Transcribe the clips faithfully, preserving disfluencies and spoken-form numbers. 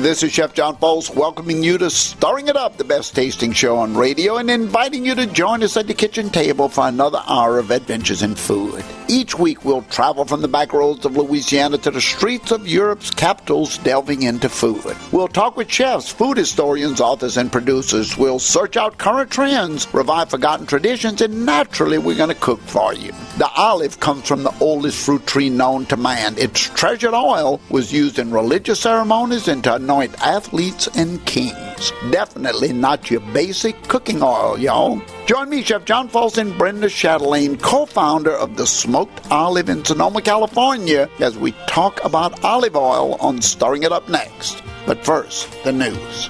This is Chef John Foles welcoming you to Stirring It Up, the best tasting show on radio, and inviting you to join us at the kitchen table for another hour of adventures in food. Each week we'll travel from the back roads of Louisiana to the streets of Europe's capitals, delving into food. We'll talk with chefs, food historians, authors, and producers. We'll search out current trends, revive forgotten traditions, and naturally we're going to cook for you. The olive comes from the oldest fruit tree known to man. Its treasured oil was used in religious ceremonies and to anoint athletes and kings. Definitely not your basic cooking oil, y'all. Join me, Chef John Foles, and Brenda Chatelaine, co-founder of the Smoked Olive in Sonoma, California, as we talk about olive oil on Stirring It Up next. But first, the news.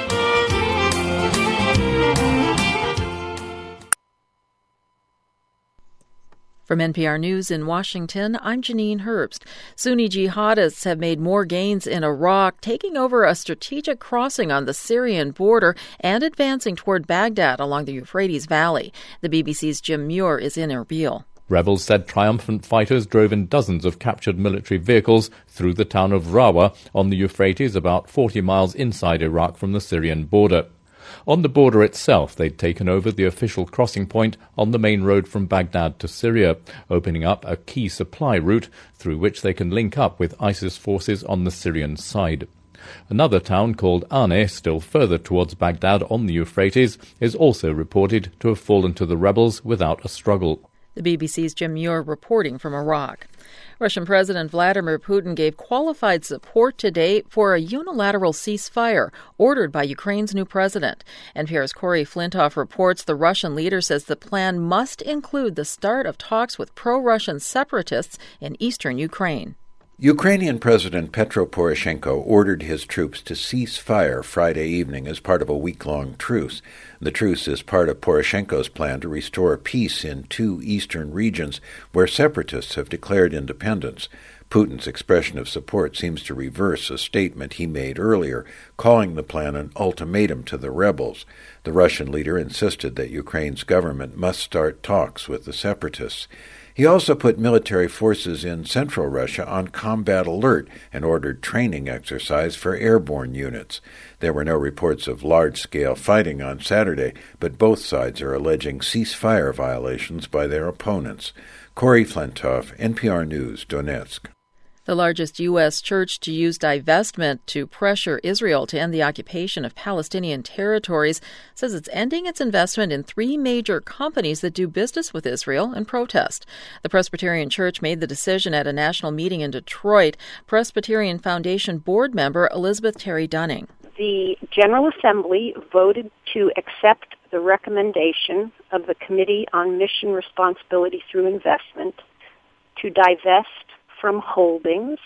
From N P R News in Washington, I'm Janine Herbst. Sunni jihadists have made more gains in Iraq, taking over a strategic crossing on the Syrian border and advancing toward Baghdad along the Euphrates Valley. The B B C's Jim Muir is in Erbil. Rebels said triumphant fighters drove in dozens of captured military vehicles through the town of Rawa on the Euphrates, about forty miles inside Iraq from the Syrian border. On the border itself, they'd taken over the official crossing point on the main road from Baghdad to Syria, opening up a key supply route through which they can link up with ISIS forces on the Syrian side. Another town called Ane, still further towards Baghdad on the Euphrates, is also reported to have fallen to the rebels without a struggle. The B B C's Jim Muir reporting from Iraq. Russian President Vladimir Putin gave qualified support today for a unilateral ceasefire ordered by Ukraine's new president. N P R's Corey Flintoff reports the Russian leader says the plan must include the start of talks with pro-Russian separatists in eastern Ukraine. Ukrainian President Petro Poroshenko ordered his troops to cease fire Friday evening as part of a week-long truce. The truce is part of Poroshenko's plan to restore peace in two eastern regions where separatists have declared independence. Putin's expression of support seems to reverse a statement he made earlier, calling the plan an ultimatum to the rebels. The Russian leader insisted that Ukraine's government must start talks with the separatists. He also put military forces in central Russia on combat alert and ordered training exercise for airborne units. There were no reports of large-scale fighting on Saturday, but both sides are alleging ceasefire violations by their opponents. Corey Flintoff, N P R News, Donetsk. The largest U S church to use divestment to pressure Israel to end the occupation of Palestinian territories says it's ending its investment in three major companies that do business with Israel in protest. The Presbyterian Church made the decision at a national meeting in Detroit. Presbyterian Foundation board member Elizabeth Terry Dunning. The General Assembly voted to accept the recommendation of the Committee on Mission Responsibility through Investment to divest from holdings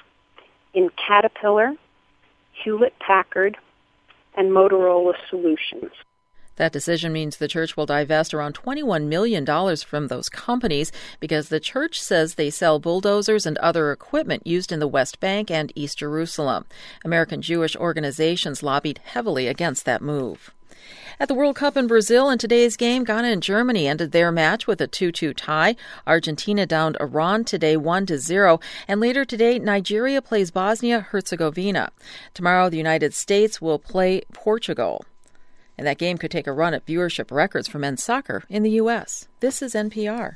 in Caterpillar, Hewlett-Packard, and Motorola Solutions. That decision means the church will divest around twenty-one million dollars from those companies because the church says they sell bulldozers and other equipment used in the West Bank and East Jerusalem. American Jewish organizations lobbied heavily against that move. At the World Cup in Brazil in today's game, Ghana and Germany ended their match with a two two tie. Argentina downed Iran today one to zero. And later today, Nigeria plays Bosnia-Herzegovina. Tomorrow, the United States will play Portugal. And that game could take a run at viewership records for men's soccer in the U S. This is N P R.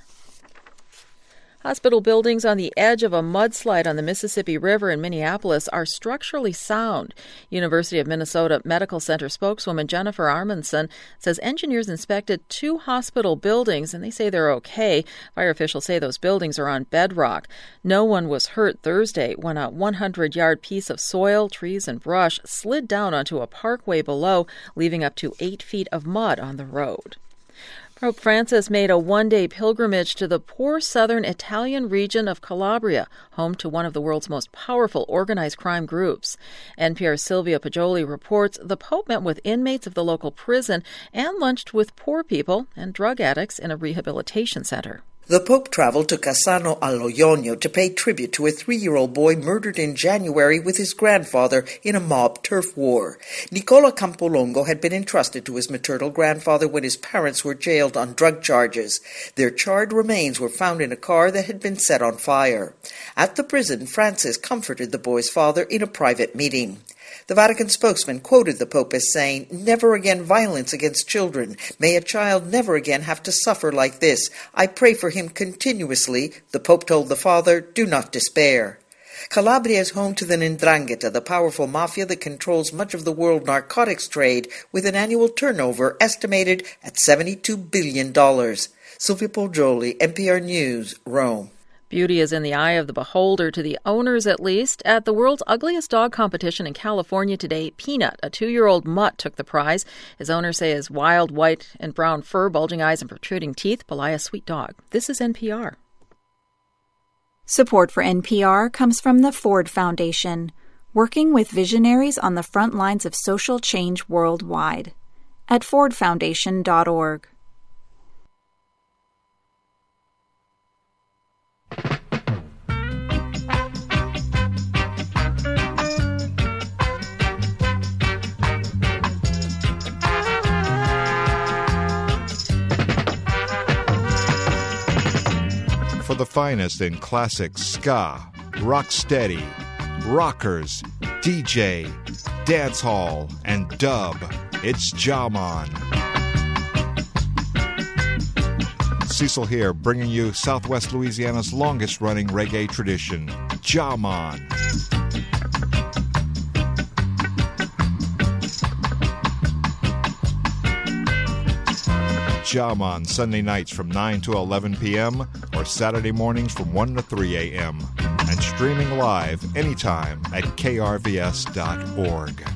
Hospital buildings on the edge of a mudslide on the Mississippi River in Minneapolis are structurally sound. University of Minnesota Medical Center spokeswoman Jennifer Armanson says engineers inspected two hospital buildings and they say they're okay. Fire officials say those buildings are on bedrock. No one was hurt Thursday when a hundred-yard piece of soil, trees, and brush slid down onto a parkway below, leaving up to eight feet of mud on the road. Pope Francis made a one-day pilgrimage to the poor southern Italian region of Calabria, home to one of the world's most powerful organized crime groups. N P R's Sylvia Poggioli reports the Pope met with inmates of the local prison and lunched with poor people and drug addicts in a rehabilitation center. The Pope traveled to Cassano allo Ionio to pay tribute to a three-year-old boy murdered in January with his grandfather in a mob turf war. Nicola Campolongo had been entrusted to his maternal grandfather when his parents were jailed on drug charges. Their charred remains were found in a car that had been set on fire. At the prison, Francis comforted the boy's father in a private meeting. The Vatican spokesman quoted the Pope as saying, "Never again violence against children. May a child never again have to suffer like this. I pray for him continuously." The Pope told the father, "Do not despair." Calabria is home to the Ndrangheta, the powerful mafia that controls much of the world narcotics trade, with an annual turnover estimated at seventy-two billion dollars. Sylvia Poggioli, N P R News, Rome. Beauty is in the eye of the beholder, to the owners at least. At the world's ugliest dog competition in California today, Peanut, a two-year-old mutt, took the prize. His owners say his wild white and brown fur, bulging eyes, and protruding teeth belie a sweet dog. This is N P R. Support for N P R comes from the Ford Foundation, working with visionaries on the front lines of social change worldwide. At ford foundation dot org. For the finest in classic ska, rocksteady, rockers, D J, dancehall, and dub, it's Jaman. Cecil here, bringing you Southwest Louisiana's longest-running reggae tradition, Jaman. Jaman, Sunday nights from nine to eleven p.m. or Saturday mornings from one to three a.m. and streaming live anytime at k r v s dot org.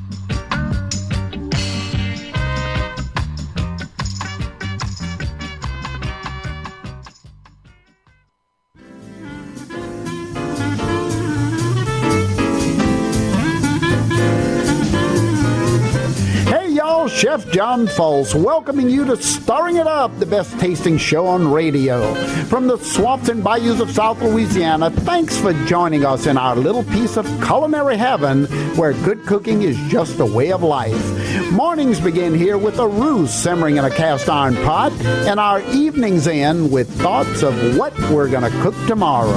Chef John Folse welcoming you to Stirring It Up, the best tasting show on radio. From the swamps and bayous of South Louisiana, thanks for joining us in our little piece of culinary heaven where good cooking is just a way of life. Mornings begin here with a roux simmering in a cast iron pot, and our evenings end with thoughts of what we're going to cook tomorrow.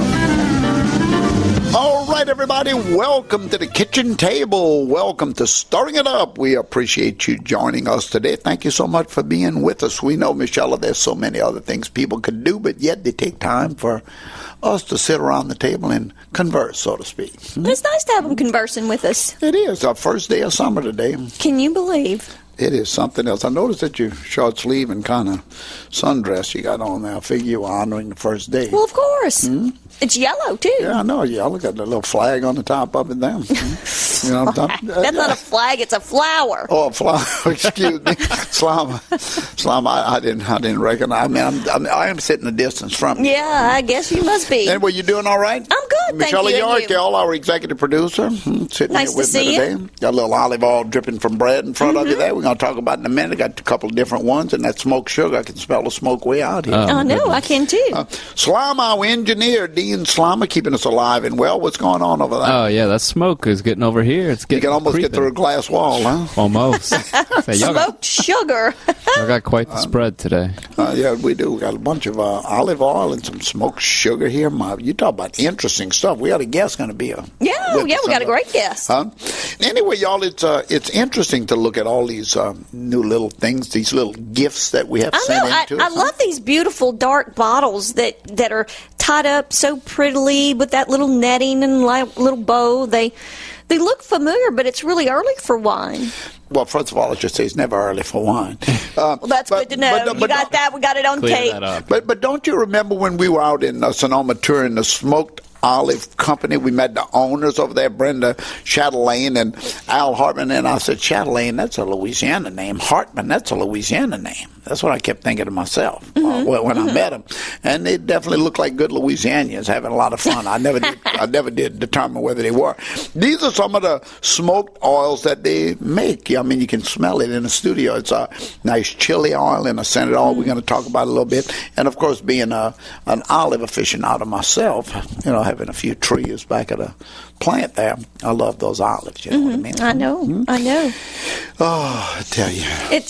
All right, everybody, welcome to the kitchen table. Welcome to Stirring It Up. We appreciate you joining us today. Thank you so much for being with us. We know, Michelle, there's so many other things people could do, but yet they take time for us to sit around the table and converse, so to speak. It's nice to have them conversing with us. It is. Our first day of summer today. Can you believe? It is something else. I noticed that your short sleeve and kind of sundress you got on there. I figure you were honoring the first day. Well, of course. Hmm? It's yellow, too. Yeah, I know. Yellow got the little flag on the top of it there. You know what I'm talking about? That's not a flag. It's a flower. Oh, a flower. Excuse me. Slama. Slama, I, I didn't I didn't recognize. I mean, I'm, I'm, I am sitting a distance from you. Yeah, I guess you must be. Anyway, you doing all right? I'm good, Michelle thank you. Michelle York, our executive producer, sitting nice here with to see me today. You. Got a little olive oil dripping from bread in front mm-hmm. of you there. We're going to talk about it in a minute. Got a couple of different ones, and that smoked sugar. I can smell the smoke way out here. Oh, I know. I can, too. Uh, Slama, our engineer, Dean Slama, keeping us alive and well. What's going on over there? Oh, yeah, that smoke is getting over here. It's getting You can almost creeping. get through a glass wall, huh? Almost. Say, y'all got, Smoked sugar. y'all got quite the spread today. Uh, yeah, we do. We got a bunch of uh, olive oil and some smoked sugar here. My, you talk about interesting stuff. We got a guest going to be a Yeah, yeah, we got a great guest. Huh? Anyway, y'all, it's uh, it's interesting to look at all these uh, new little things, these little gifts that we have I sent know. I, into I us. love these beautiful dark bottles that, that are tied up so prettily with that little netting and like little bow. They they look familiar, but it's really early for wine. Well, first of all, I should say it's never early for wine. Uh, Well, that's but- good to know. but- you but got don't- that. We got it on Clear tape. that up. But but don't you remember when we were out in uh, Sonoma touring the smoked olive company? We met the owners over there, Brenda Chatelaine and Al Hartman, and I said, Chatelaine, that's a Louisiana name. Hartman, that's a Louisiana name. That's what I kept thinking to myself Mm-hmm. uh, when I met them. And they definitely looked like good Louisianians having a lot of fun. I never did, I never did determine whether they were. These are some of the smoked oils that they make. I mean, you can smell it in the studio. It's a nice chili oil and a scented oil. We're going to talk about it a little bit. And, of course, being a, an olive aficionado myself, you know, having a few trees back at a plant there, I love those olives. You know Mm-hmm. what I mean? I know. Mm-hmm. I know. Oh, I tell you. It's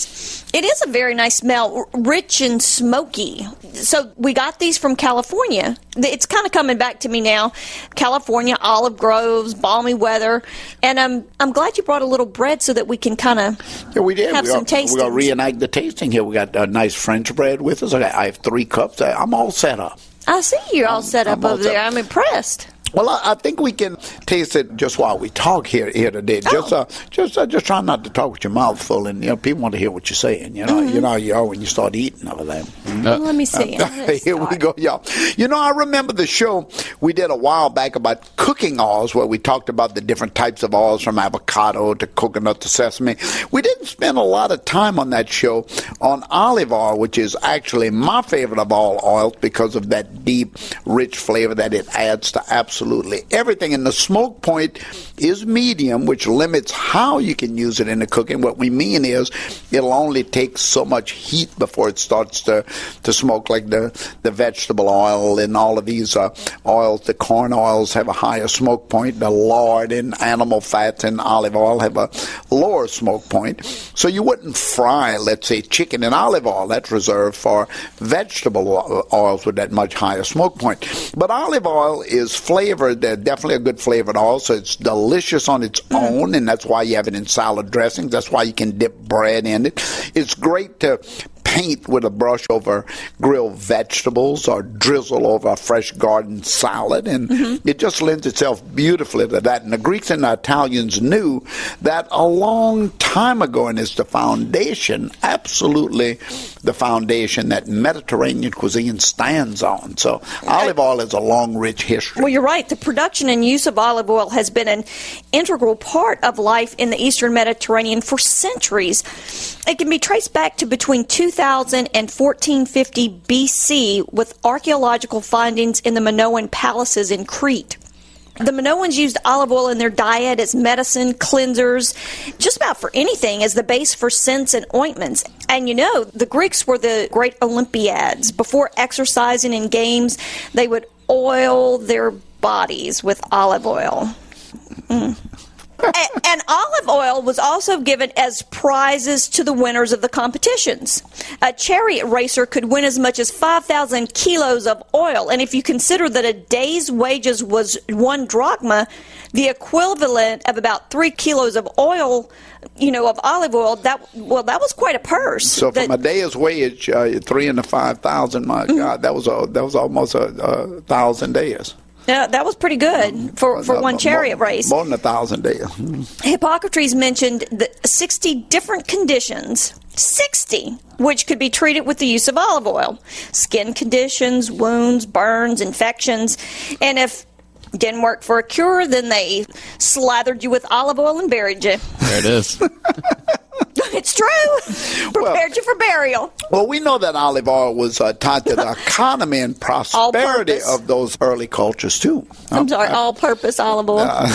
It is a very nice smell, rich and smoky. So we got these from California. It's kind of coming back to me now. California, olive groves, balmy weather. And I'm I'm glad you brought a little bread so that we can kind of yeah, we did. have we some are, tasting. We're going to reenact the tasting here. We got a nice French bread with us. I, got, I have three cups. I'm all set up. I see you're all set up I'm all over set there. up. I'm impressed. Well, I, I think we can taste it just while we talk here here today. Just, Oh. uh, just, uh, just try not to talk with your mouth full, and you know, people want to hear what you're saying. You know, Mm-hmm. you know, you are when you start eating over there. Mm. Well, let me see. Uh, here we go, y'all. You know, I remember the show we did a while back about cooking oils, where we talked about the different types of oils, from avocado to coconut to sesame. We didn't spend a lot of time on that show on olive oil, which is actually my favorite of all oils because of that deep, rich flavor that it adds to absolutely everything. And the smoke point is medium, which limits how you can use it in the cooking. What we mean is it'll only take so much heat before it starts to, to smoke, like the, the vegetable oil and all of these uh, oils. The corn oils have a higher smoke point. The lard and animal fats and olive oil have a lower smoke point. So you wouldn't fry, let's say, chicken in olive oil. That's reserved for vegetable oils with that much higher smoke point. But olive oil is flavored. They're definitely a good flavored oil, so it's delicious on its own, and that's why you have it in salad dressings. That's why you can dip bread in it. It's great to paint with a brush over grilled vegetables or drizzle over a fresh garden salad, and mm-hmm. it just lends itself beautifully to that. And the Greeks and the Italians knew that a long time ago, and it's the foundation, absolutely the foundation that Mediterranean cuisine stands on. So olive oil has a long, rich history. Well, you're right. The production and use of olive oil has been an integral part of life in the Eastern Mediterranean for centuries. It can be traced back to between two thousand and fourteen fifty B C with archaeological findings in the Minoan palaces in Crete. The Minoans used olive oil in their diet as medicine, cleansers, just about for anything, as the base for scents and ointments. And you know, the Greeks were the great Olympiads. Before exercising in games, they would oil their bodies with olive oil. Mm. and, and olive oil was also given as prizes to the winners of the competitions. A chariot racer could win as much as five thousand kilos of oil, and if you consider that a day's wages was one drachma, the equivalent of about three kilos of oil, you know, of olive oil, that well, that was quite a purse. So that, from a day's wage, uh, three into five thousand, my mm-hmm. God, that was a, that was almost a, a thousand days. Yeah, that was pretty good for, for one chariot more, race. More than a thousand days. Hippocrates mentioned the sixty different conditions, sixty, which could be treated with the use of olive oil. Skin conditions, wounds, burns, infections. And if it didn't work for a cure, then they slathered you with olive oil and buried you. There it is. It's true. Prepared well, you for burial. Well, we know that olive oil was uh, tied to the economy and prosperity of those early cultures, too. I'm sorry, uh, all-purpose olive oil. Uh,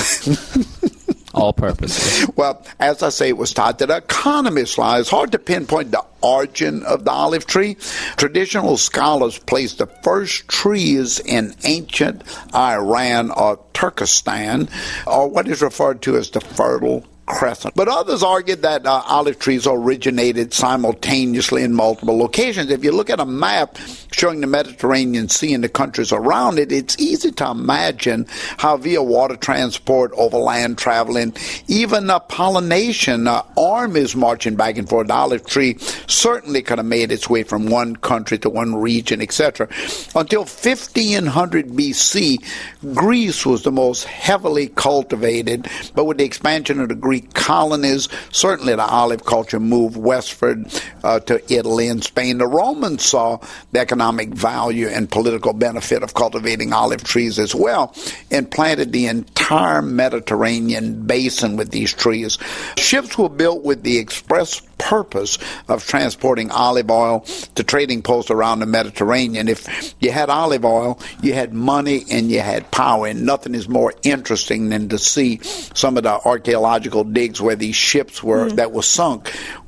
all purpose. Well, as I say, it was tied to the economy. Sly. It's hard to pinpoint the origin of the olive tree. Traditional scholars place the first trees in ancient Iran or Turkestan, or what is referred to as the Fertile Crescent. But others argued that uh, olive trees originated simultaneously in multiple locations. If you look at a map showing the Mediterranean Sea and the countries around it, it's easy to imagine how via water transport, overland traveling, even uh, pollination, uh, armies marching back and forth, the olive tree certainly could have made its way from one country to one region, et cetera. Until fifteen hundred B C, Greece was the most heavily cultivated, but with the expansion of the Greek colonies, certainly the olive culture moved westward uh, to Italy and Spain. The Romans saw the economic value and political benefit of cultivating olive trees as well, and planted the entire Mediterranean basin with these trees. Ships were built with the express purpose of transporting olive oil to trading posts around the Mediterranean. If you had olive oil, you had money and you had power, and nothing is more interesting than to see some of the archaeological digs where these ships were mm. that were sunk were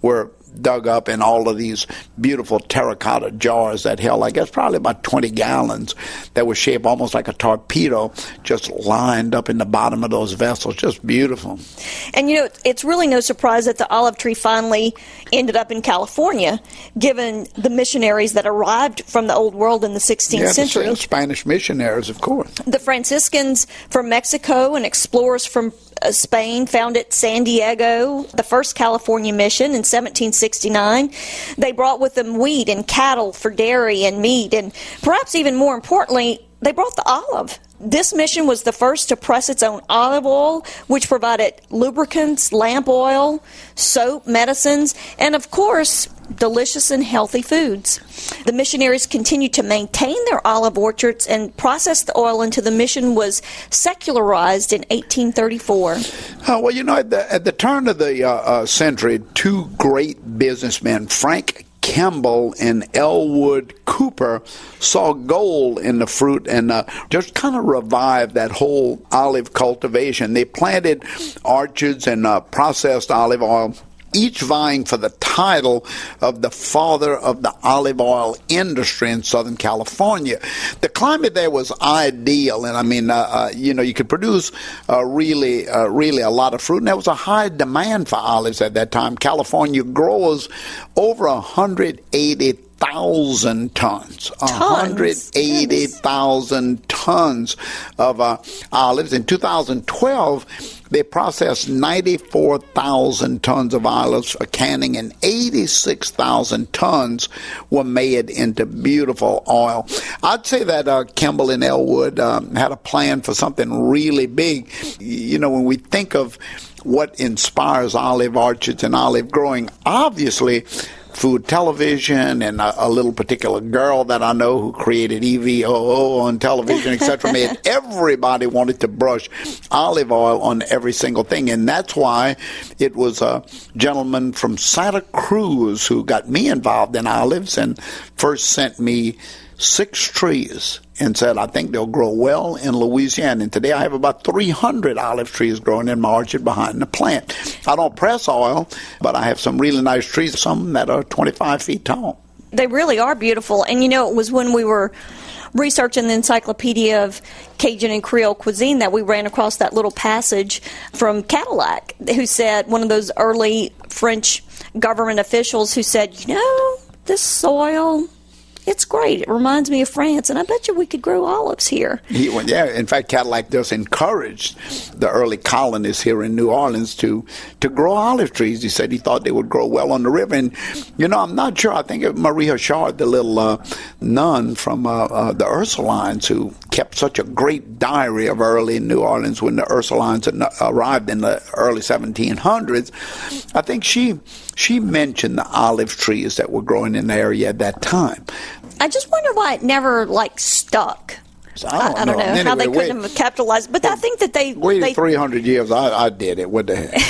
dug up in all of these beautiful terracotta jars that held, I guess, probably about twenty gallons that were shaped almost like a torpedo, just lined up in the bottom of those vessels. Just beautiful. And, you know, it's really no surprise that the olive tree finally ended up in California, given the missionaries that arrived from the Old World in the sixteenth yeah, century. The Spanish missionaries, of course. The Franciscans from Mexico and explorers from uh, Spain founded San Diego, the first California mission, in seventeen sixty-nine. They brought with them wheat and cattle for dairy and meat, and perhaps even more importantly, they brought the olive. This mission was the first to press its own olive oil, which provided lubricants, lamp oil, soap, medicines, and of course, delicious and healthy foods. The missionaries continued to maintain their olive orchards and process the oil until the mission was secularized in eighteen thirty-four. Uh, well, you know, at the, at the turn of the uh, uh, century, two great businessmen, Frank Kemble and Elwood Cooper, saw gold in the fruit and uh, just kind of revived that whole olive cultivation. They planted orchards and uh, processed olive oil, each vying for the title of the father of the olive oil industry in Southern California. The climate there was ideal, and I mean, uh, uh, you know, you could produce uh, really, uh, really a lot of fruit, and there was a high demand for olives at that time. California grows over one hundred eighty thousand tons, one hundred eighty thousand tons of uh, olives. In two thousand twelve, they processed ninety-four thousand tons of olives for canning, and eighty-six thousand tons were made into beautiful oil. I'd say that uh, Kemble and Elwood um, had a plan for something really big. You know, when we think of what inspires olive orchards and olive growing, obviously food television and a, a little particular girl that I know who created E V O O on television, et cetera, made everybody wanted to brush olive oil on every single thing. And that's why it was a gentleman from Santa Cruz who got me involved in olives and first sent me six trees and said, I think they'll grow well in Louisiana. And today I have about three hundred olive trees growing in my orchard behind the plant. I don't press oil, but I have some really nice trees, some that are twenty-five feet tall. They really are beautiful. And, you know, it was when we were researching the Encyclopedia of Cajun and Creole Cuisine that we ran across that little passage from Cadillac, who said, one of those early French government officials who said, you know, this soil, it's great. It reminds me of France, and I bet you we could grow olives here. He, well, yeah, in fact, Cadillac just encouraged the early colonists here in New Orleans to, to grow olive trees. He said he thought they would grow well on the river. And, you know, I'm not sure. I think of Marie Hachard, the little uh, nun from uh, uh, the Ursulines, who kept such a great diary of early New Orleans when the Ursulines arrived in the early seventeen hundreds. I think she she mentioned the olive trees that were growing in the area at that time. I just wonder why it never, like, stuck. So I don't I, I don't know, know. how Anyway, they couldn't wait, have capitalized. But I think that they... wait they three hundred years, I, I did it. What the heck?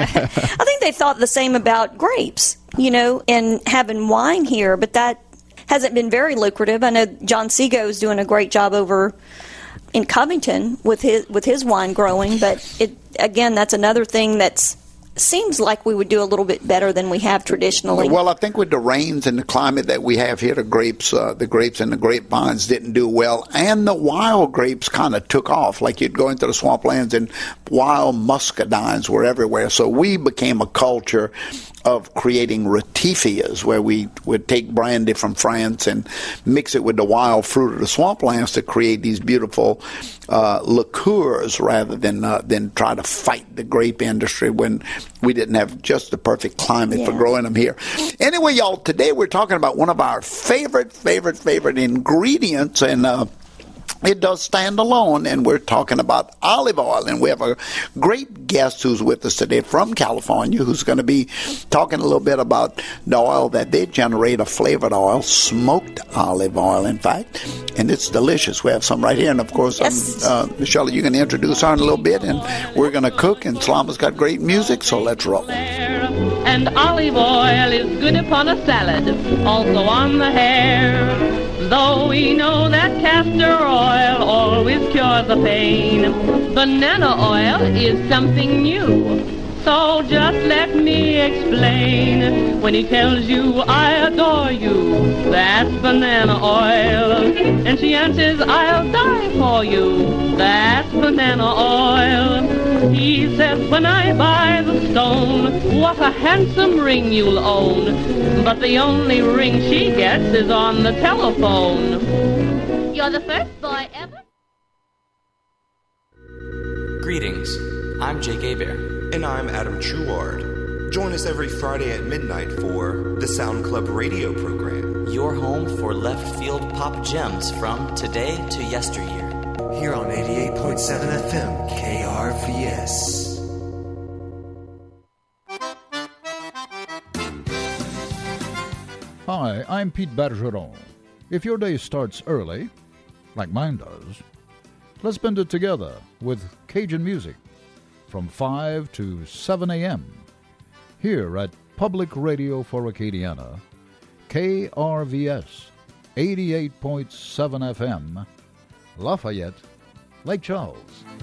I think they thought the same about grapes, you know, and having wine here. But that hasn't been very lucrative. I know John Seago is doing a great job over in Covington with his with his wine growing. But, it again, that's another thing that's seems like we would do a little bit better than we have traditionally. Well, I think with the rains and the climate that we have here, the grapes, uh, the grapes and the grapevines didn't do well, and the wild grapes kind of took off. Like you'd go into the swamplands and wild muscadines were everywhere. So we became a culture of creating ratifias, where we would take brandy from France and mix it with the wild fruit of the swamplands to create these beautiful uh, liqueurs, rather than uh, than try to fight the grape industry when we didn't have just the perfect climate yeah. for growing them here. Anyway, y'all, today we're talking about one of our favorite, favorite, favorite ingredients, and uh, it does stand alone, and we're talking about olive oil. And we have a great guest who's with us today from California, who's going to be talking a little bit about the oil that they generate, a flavored oil, smoked olive oil, in fact, and it's delicious. We have some right here, and of course, yes. um, uh, Michelle, you can introduce her in a little bit, and we're going to cook, and Slama's got great music, so let's roll. And olive oil is good upon a salad, also on the hair. Though we know that castor oil always cures the pain, banana oil is something new. So just let me explain. When he tells you, I adore you, that's banana oil. And she answers, I'll die for you, that's banana oil. He says, when I buy the stone, what a handsome ring you'll own. But the only ring she gets is on the telephone. You're the first boy ever. Greetings, I'm Jake Hebert. And I'm Adam Truard. Join us every Friday at midnight for the Sound Club radio program. Your home for left field pop gems from today to yesteryear. Here on eighty-eight point seven F M, K R V S. Hi, I'm Pete Bergeron. If your day starts early, like mine does, let's spend it together with Cajun music from five to seven a.m. here at Public Radio for Acadiana, K R V S, eighty-eight point seven F M, Lafayette, Lake Charles.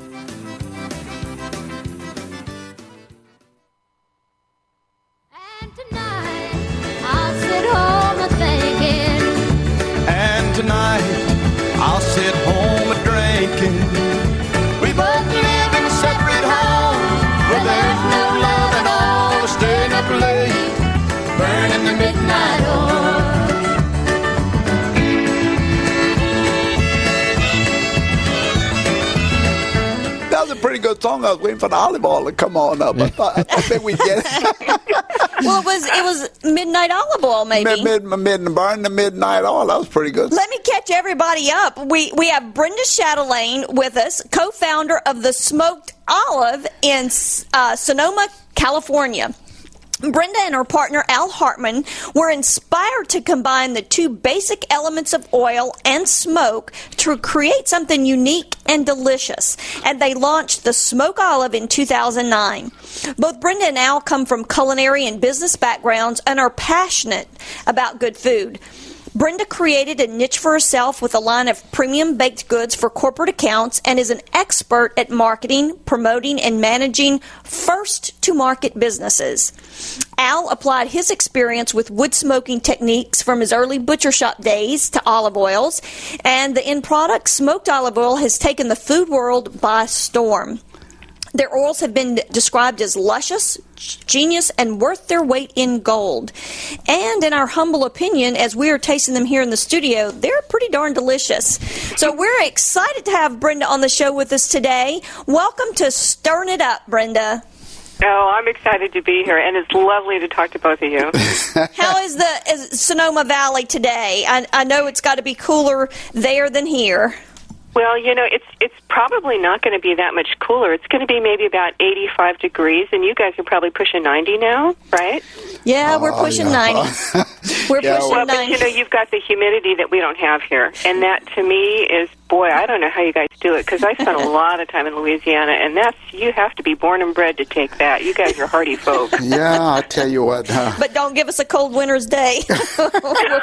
And tonight, I'll sit home a-thinking. And tonight, I'll sit home a-drinking. We both live in separate homes where there's no love at all. Staying up late, burning the midnight oil. That was a pretty good song. I was waiting for the olive oil to come on up. I thought I think we get it. Well, it was it was Midnight Olive Oil, maybe. Mid, mid, mid, burn the midnight oil. That was pretty good. Let me catch everybody up. We we have Brenda Chatelaine with us, co-founder of the Smoked Olive in uh, Sonoma, California. Brenda and her partner Al Hartman were inspired to combine the two basic elements of oil and smoke to create something unique and delicious, and they launched the Smoke Olive in two thousand nine. Both Brenda and Al come from culinary and business backgrounds and are passionate about good food. Brenda created a niche for herself with a line of premium baked goods for corporate accounts and is an expert at marketing, promoting, and managing first-to-market businesses. Al applied his experience with wood smoking techniques from his early butcher shop days to olive oils, and the end product, smoked olive oil, has taken the food world by storm. Their oils have been described as luscious, genius, and worth their weight in gold. And in our humble opinion, as we are tasting them here in the studio, they're pretty darn delicious. So we're excited to have Brenda on the show with us today. Welcome to Stirring It Up, Brenda. Oh, I'm excited to be here, and it's lovely to talk to both of you. How is the is Sonoma Valley today? I, I know it's got to be cooler there than here. Well, you know, it's it's probably not going to be that much cooler. It's going to be maybe about eighty-five degrees, and you guys are probably pushing ninety now, right? Yeah, we're pushing oh, yeah. ninety. We're yeah, pushing well, ninety. But, you know, you've got the humidity that we don't have here, and that, to me, is, boy, I don't know how you guys do it, because I spent a lot of time in Louisiana, and that's, you have to be born and bred to take that. You guys are hardy folk. Yeah, I tell you what. Huh? But don't give us a cold winter's day. We're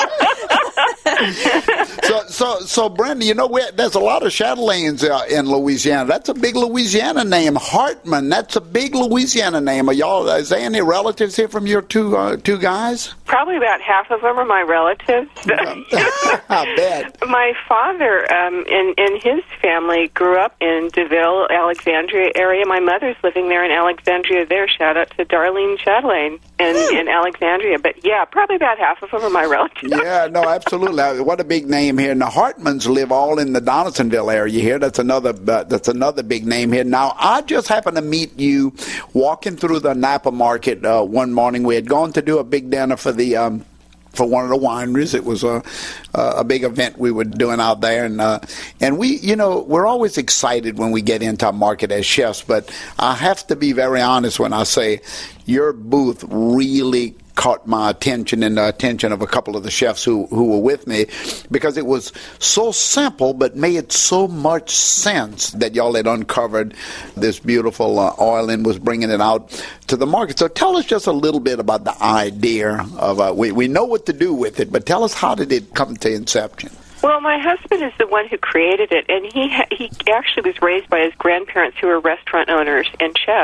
so, so, so, Brenda, you know, we're, there's a lot of Chatelaines uh, in Louisiana. That's a big Louisiana name. Hartman, that's a big Louisiana name. Are y'all, is there any relatives here from your two uh, two guys? Probably about half of them are my relatives. I bet. My father um, and, and his family grew up in DeVille, Alexandria area. My mother's living there in Alexandria there. Shout out to Darlene Chatelaine in, in Alexandria. But, yeah, probably about half of them are my relatives. Yeah, no, absolutely. What a big name here. And the Hartmans live all in the Donaldsonville area here. That's another uh, that's another big name here. Now, I just happened to meet you walking through the Napa Market uh, one morning. We had gone to do a big dinner for the um, for one of the wineries. It was a a big event we were doing out there, and uh, and we, you know, we're always excited when we get into a market as chefs. But I have to be very honest when I say your booth really caught my attention and the attention of a couple of the chefs who, who were with me, because it was so simple but made so much sense that y'all had uncovered this beautiful uh, oil and was bringing it out to the market. So tell us just a little bit about the idea of, uh, we, we know what to do with it, but tell us, how did it come to inception? Well, my husband is the one who created it, and he ha- he actually was raised by his grandparents who were restaurant owners and chefs.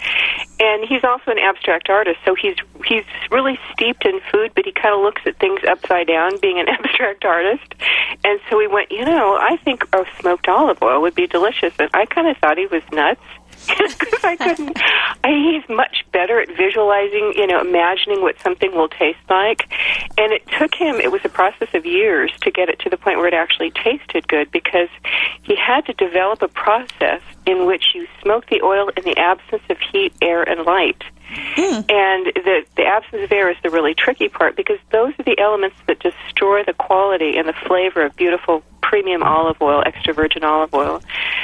And he's also an abstract artist, so he's he's really steeped in food, but he kind of looks at things upside down, being an abstract artist. And so we went, you know, I think oh, smoked olive oil would be delicious. And I kind of thought he was nuts. Because I couldn't. I, he's much better at visualizing, you know, imagining what something will taste like. And it took him, it was a process of years to get it to the point where it actually tasted good, because he had to develop a process in which you smoke the oil in the absence of heat, air, and light. Mm. And the, the absence of air is the really tricky part, because those are the elements that destroy the quality and the flavor of beautiful premium olive oil, extra virgin olive oil.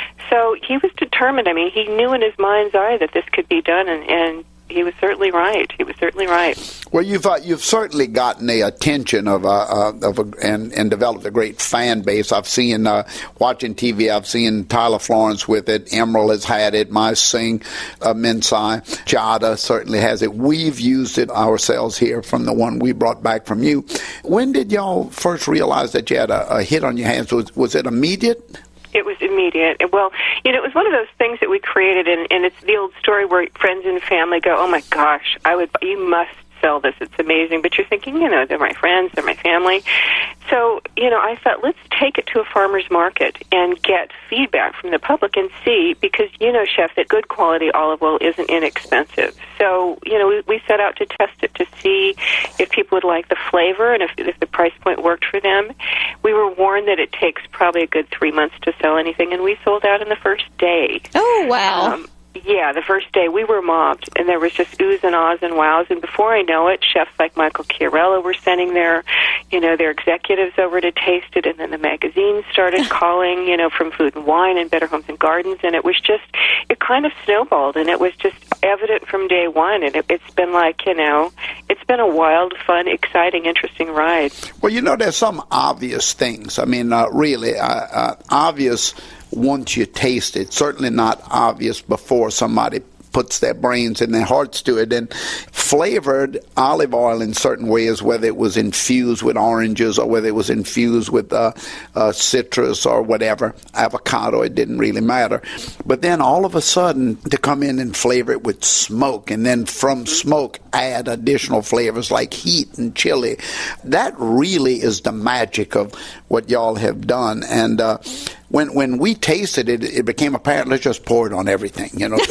So he was determined. I mean, he knew in his mind's eye that this could be done, and, and he was certainly right. He was certainly right. Well, you've uh, you've certainly gotten the attention of uh, uh, of a, and and developed a great fan base. I've seen uh, watching T V. I've seen Tyler Florence with it. Emerald has had it. My Singh, uh, Mensai, Jada certainly has it. We've used it ourselves here from the one we brought back from you. When did y'all first realize that you had a, a hit on your hands? Was was it immediate? It was immediate. Well, you know, it was one of those things that we created, and, and it's the old story where friends and family go, oh, my gosh, I would, you must sell this. It's amazing. But you're thinking, you know, they're my friends, they're my family. So, you know, I thought, let's take it to a farmer's market and get feedback from the public and see, because, you know, Chef, that good quality olive oil isn't inexpensive. So, you know, we, we set out to test it to see if people would like the flavor and if, if the price point worked for them. We were warned that it takes probably a good three months to sell anything, and we sold out in the first day. Oh, wow. Um, Yeah, the first day we were mobbed, and there was just oohs and ahs and wows. And before I know it, chefs like Michael Chiarella were sending their, you know, their executives over to taste it, and then the magazines started calling, you know, from Food and Wine and Better Homes and Gardens, and it was just, it kind of snowballed, and it was just evident from day one. And it, it's been like, you know, it's been a wild, fun, exciting, interesting ride. Well, you know, there's some obvious things. I mean, uh, really, uh, uh, obvious once you taste it. Certainly not obvious before somebody puts their brains and their hearts to it. And flavored olive oil in certain ways, whether it was infused with oranges or whether it was infused with uh, uh, citrus or whatever, avocado, it didn't really matter. But then all of a sudden to come in and flavor it with smoke, and then from smoke add additional flavors like heat and chili. That really is the magic of what y'all have done. And uh, when when we tasted it, it became apparent, let's just pour it on everything, you know.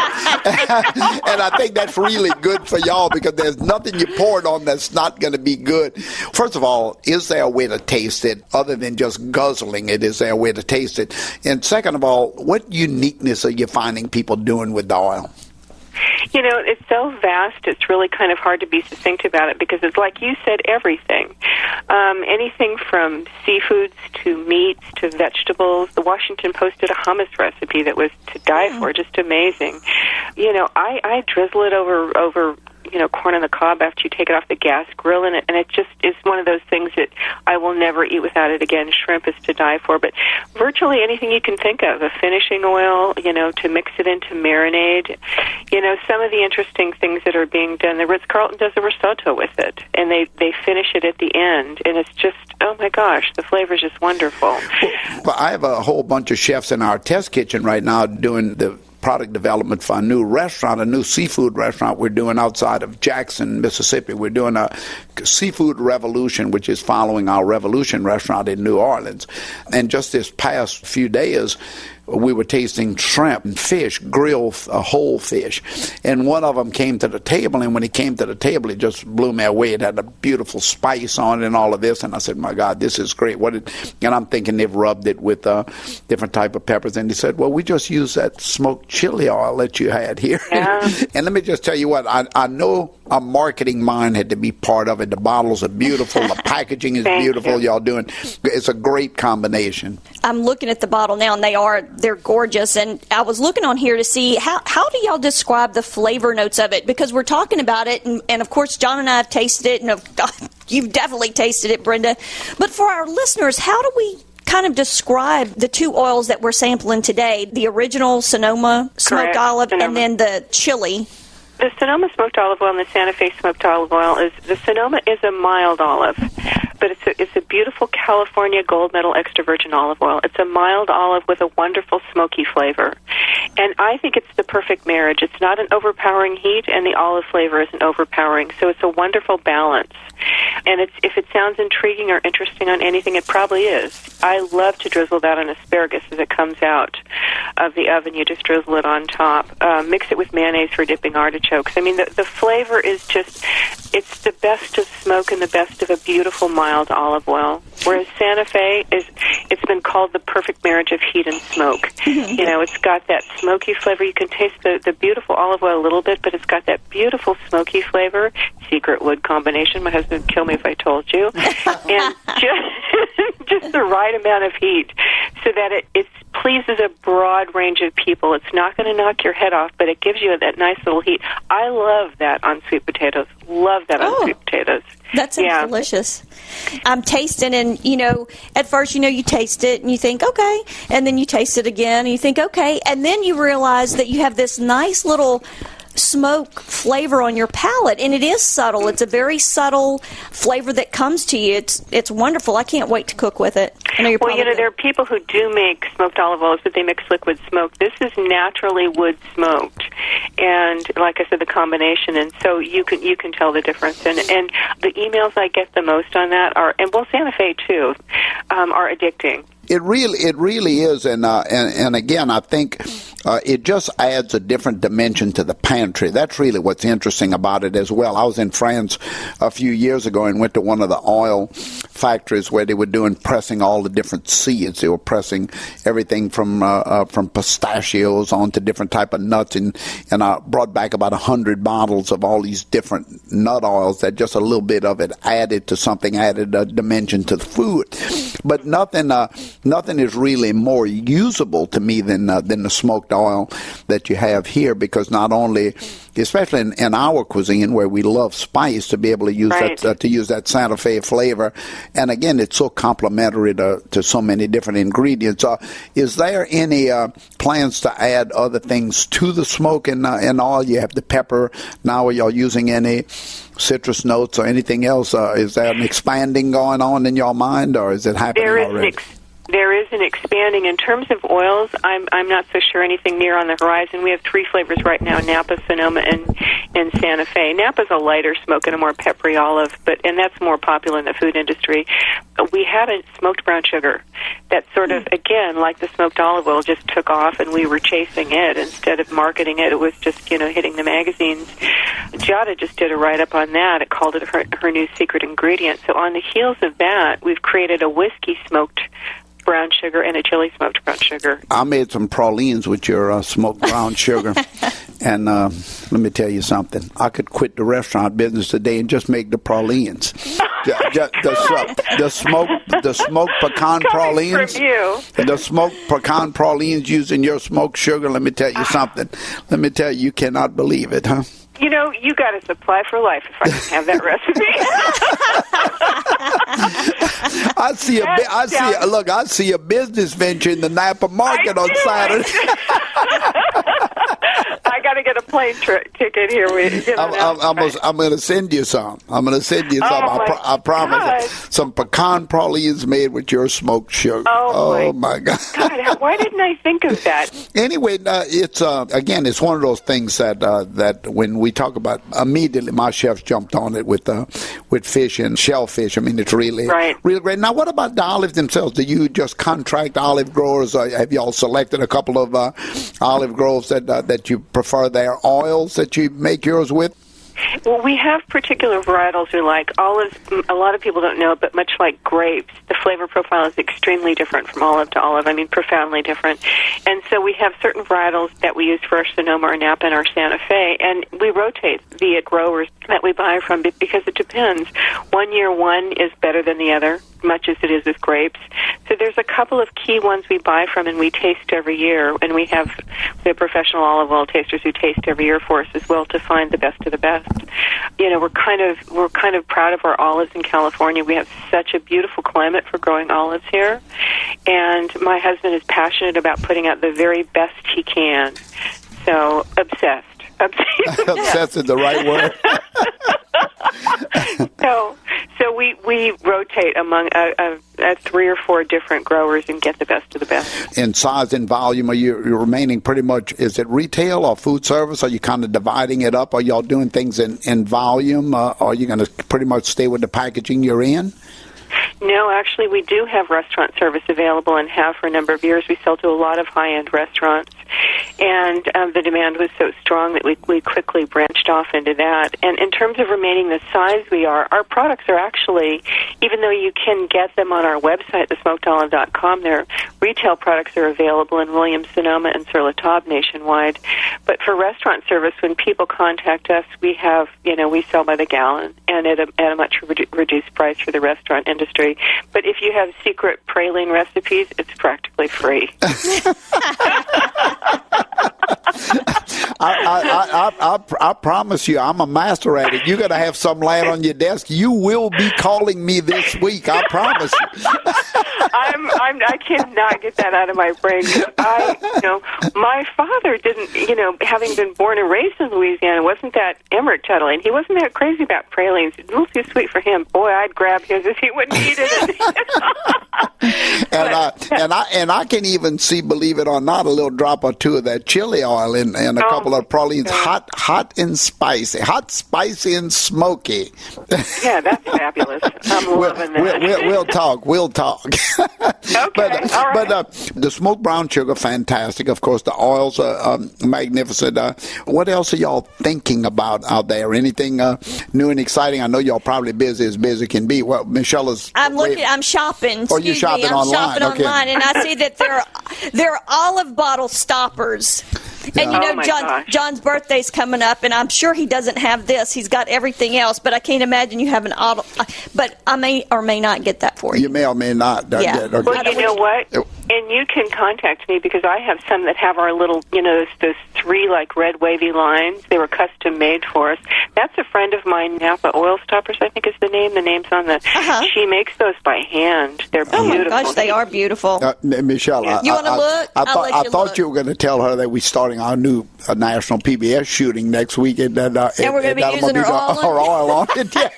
And I think that's really good for y'all, because there's nothing you pour it on that's not going to be good. First of all, is there a way to taste it other than just guzzling it? Is there a way to taste it? And second of all, what uniqueness are you finding people doing with the oil? You know, it's so vast, it's really kind of hard to be succinct about it, because it's like you said, everything. Um, anything from seafoods to meats to vegetables. The Washington Post did a hummus recipe that was to die for, just amazing. You know, I, I drizzle it over over you know, corn on the cob after you take it off the gas grill, and it, and it just is one of those things that I will never eat without it again. Shrimp is to die for, but virtually anything you can think of, a finishing oil, you know, to mix it into marinade. You know, some of the interesting things that are being done, the Ritz-Carlton does a risotto with it, and they, they finish it at the end, and it's just, oh my gosh, the flavor is just wonderful. Well, I have a whole bunch of chefs in our test kitchen right now doing the product development for a new restaurant, a new seafood restaurant we're doing outside of Jackson, Mississippi. We're doing a seafood revolution, which is following our Revolution restaurant in New Orleans. And just this past few days, we were tasting shrimp and fish, grilled uh, whole fish. And one of them came to the table, and when he came to the table, it just blew me away. It had a beautiful spice on it and all of this. And I said, my God, this is great. What? Did, and I'm thinking they've rubbed it with uh, different type of peppers. And he said, well, we just use that smoked chili oil that you had here. Yeah. And let me just tell you what, I, I know a marketing mind had to be part of it. The bottles are beautiful. The packaging is beautiful. You. Y'all doing, it's a great combination. I'm looking at the bottle now, and they are, they're gorgeous. And I was looking on here to see, how, how do y'all describe the flavor notes of it? Because we're talking about it, and, and of course, John and I have tasted it, and have, you've definitely tasted it, Brenda. But for our listeners, how do we kind of describe the two oils that we're sampling today, the original Sonoma smoked Correct. olive, Sonoma. and then the chili? The Sonoma smoked olive oil and the Santa Fe smoked olive oil is, the Sonoma is a mild olive, but it's a, it's a beautiful California gold medal extra virgin olive oil. It's a mild olive with a wonderful smoky flavor. And I think it's the perfect marriage. It's not an overpowering heat, and the olive flavor isn't overpowering, so it's a wonderful balance. And it's, if it sounds intriguing or interesting on anything, it probably is. I love to drizzle that on asparagus as it comes out of the oven. You just drizzle it on top. Uh, mix it with mayonnaise for dipping artichokes. I mean, the, the flavor is just, it's the best of smoke and the best of a beautiful, mild olive oil. Whereas Santa Fe, is, it's been called the perfect marriage of heat and smoke. You know, it's got that smoky flavor. You can taste the, the beautiful olive oil a little bit, but it's got that beautiful smoky flavor. Secret wood combination. My husband would kill me if I told you. And just, just the right amount of heat so that it, it pleases a broad range of people. It's not going to knock your head off, but it gives you that nice little heat. I love that on sweet potatoes. Love that on oh, sweet potatoes. That sounds yeah. delicious. I'm tasting, and, you know, at first, you know, you taste it, and you think, okay, and then you taste it again, and you think, okay, and then you realize that you have this nice little smoke flavor on your palate, and it is subtle. It's a very subtle flavor that comes to you. It's it's wonderful. I can't wait to cook with it. I know you're well, you know, good. there are people who do make smoked olive oils, but they mix liquid smoke. This is naturally wood smoked, and like I said, the combination, and so you can you can tell the difference. And and the emails I get the most on that are, and well, Santa Fe too, um, are addicting. It really, it really is, and uh, and, and again, I think uh, it just adds a different dimension to the pantry. That's really what's interesting about it as well. I was in France a few years ago and went to one of the oil factories where they were doing pressing all the different seeds. They were pressing everything from uh, uh, from pistachios on to different type of nuts, and and I brought back about a hundred bottles of all these different nut oils that just a little bit of it added to something, added a dimension to the food, but nothing. Uh, Nothing is really more usable to me than uh, than the smoked oil that you have here, because not only, especially in, in our cuisine where we love spice, to be able to use right. that uh, to use that Santa Fe flavor, and again, it's so complementary to, to so many different ingredients. Uh, is there any uh, plans to add other things to the smoke and uh, and oil? You have the pepper now. Are y'all using any citrus notes or anything else? Uh, is there an expanding going on in your mind, or is it happening there is already? An ex- There is an expanding. In terms of oils, I'm I'm not so sure anything near on the horizon. We have three flavors right now: Napa, Sonoma, and and Santa Fe. Napa's a lighter smoke and a more peppery olive, but and that's more popular in the food industry. We had a smoked brown sugar that sort of, again, like the smoked olive oil, just took off, and we were chasing it instead of marketing it. It was just, you know, hitting the magazines. Giada just did a write-up on that. It called it her, her new secret ingredient. So on the heels of that, we've created a whiskey smoked brown sugar and a chili smoked brown sugar. I made some pralines with your uh, smoked brown sugar, and uh, let me tell you something. I could quit the restaurant business today and just make the pralines. the, the, the, the smoked the smoked pecan pralines. From you. The smoked pecan pralines using your smoked sugar. Let me tell you something. Let me tell you, you cannot believe it, huh? You know, you got a supply for life if I can have that recipe. I see a, I see a, look, I see a business venture in the Napa market I on Saturday. I got to get a plane tri- ticket here. We, you know, I'm, I'm, I'm, gonna, I'm going to send you some. I'm going to send you some. Oh, I, pro- I promise. God. Some pecan pralines made with your smoked sugar. Oh, oh my my God. God, why didn't I think of that? Anyway, uh, it's uh, again, it's one of those things that uh, that when we talk about, immediately my chefs jumped on it with uh, with fish and shellfish. I mean, it's really right. really great. Now, what about the olives themselves? Do you just contract olive growers? Or have y'all selected a couple of uh, olive groves that uh, that you prefer their oils that you make yours with? Well, we have particular varietals we like. Olives, a lot of people don't know, but much like grapes, the flavor profile is extremely different from olive to olive. I mean, profoundly different. And so we have certain varietals that we use for our Sonoma or Napa and our Santa Fe, and we rotate via growers that we buy from because it depends. One year one is better than the other, much as it is with grapes. So there's a couple of key ones we buy from and we taste every year, and we have we have professional olive oil tasters who taste every year for us as well to find the best of the best. You know, we're kind of we're kind of proud of our olives in California. We have such a beautiful climate for growing olives here, and my husband is passionate about putting out the very best he can. So obsessed. Obsessed is the right word. so, so we we rotate among uh, uh, uh, three or four different growers and get the best of the best. In size and volume, are you you're remaining pretty much? Is it retail or food service? Are you kind of dividing it up? Are y'all doing things in in volume? Uh, are you going to pretty much stay with the packaging you're in? No, actually, we do have restaurant service available and have for a number of years. We sell to a lot of high-end restaurants, and um, the demand was so strong that we, we quickly branched off into that. And in terms of remaining the size we are, our products are actually, even though you can get them on our website, the smoked olive dot com, their retail products are available in Williams-Sonoma and Sur La Table nationwide. But for restaurant service, when people contact us, we have, you know, we sell by the gallon and at a, at a much redu- reduced price for the restaurant industry. But if you have secret praline recipes, it's practically free. I, I, I, I, I promise you, I'm a master at it. You're going to have some laying on your desk. You will be calling me this week. I promise you. I'm, I'm, I cannot get that out of my brain. I, you know, my father didn't, you know, having been born and raised in Louisiana, wasn't that Emmerich Chatelain? He wasn't that crazy about pralines. It's a little too sweet for him. Boy, I'd grab his if he wouldn't eat it. and I and I and I can even see, believe it or not, a little drop or two of that chili oil in, in a oh, couple of pralines, hot, hot and spicy, hot, spicy and smoky. Yeah, that's fabulous. I'm we'll, loving that. We'll, we'll, we'll talk. We'll talk. Okay, but uh, all right. but uh, the smoked brown sugar, fantastic. Of course, the oils are um, magnificent. Uh, what else are y'all thinking about out there? Anything uh, new and exciting? I know y'all probably busy as busy can be. Well, Michelle is. I'm looking. I'm shopping. Or you shopping me. I'm online? shopping okay. online, and I see that they're they're olive bottle stoppers. And you know, oh John, John's birthday's coming up, and I'm sure he doesn't have this. He's got everything else, but I can't imagine you have an auto. But I may or may not get that for you. You may or may not. Yeah. Get, okay. Well, you know what? And you can contact me because I have some that have our little, you know, those, those three like red wavy lines. They were custom made for us. That's a friend of mine, Napa Oil Stoppers, I think is the name. The name's on the. Uh-huh. She makes those by hand. They're beautiful. Oh my gosh, they are beautiful. Uh, Michelle, I, you want to look? I, I, I'll thought, let I you thought look. you were going to tell her that we're starting our new uh, national P B S shooting next week, and that uh, and we're going to be using her oil, her oil on it. Yeah.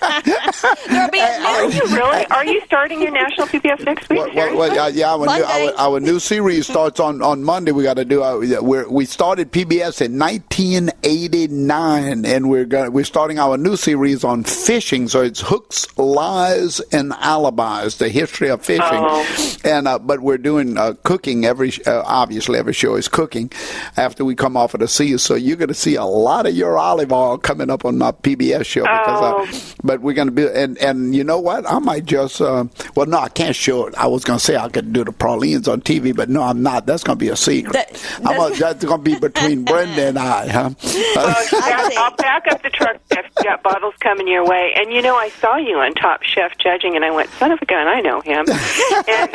be are you really? Are you starting your national P B S next week? Well, well, well, uh, yeah, our new, our, our new series starts on, on Monday. We got to do. Our, we're, we started P B S in nineteen eighty-nine, and we're going we're starting our new series on fishing. So it's hooks, lies, and alibis: the history of fishing. Oh. And uh, but we're doing uh, cooking. Every uh, obviously every show is cooking after we come off of the sea. So you're going to see a lot of your olive oil coming up on my P B S show. Because, oh. uh, but we're going to be and and you know what? I might just uh, well no, I can't show it. I was going to say I could do the pralines on T V, but no, I'm not. That's going to be a secret. That, I'm a, that's going to be between Brenda and I, huh? Well, I'll back up the truck. I've got bottles coming your way. And, you know, I saw you on Top Chef judging, and I went, son of a gun, I know him. and,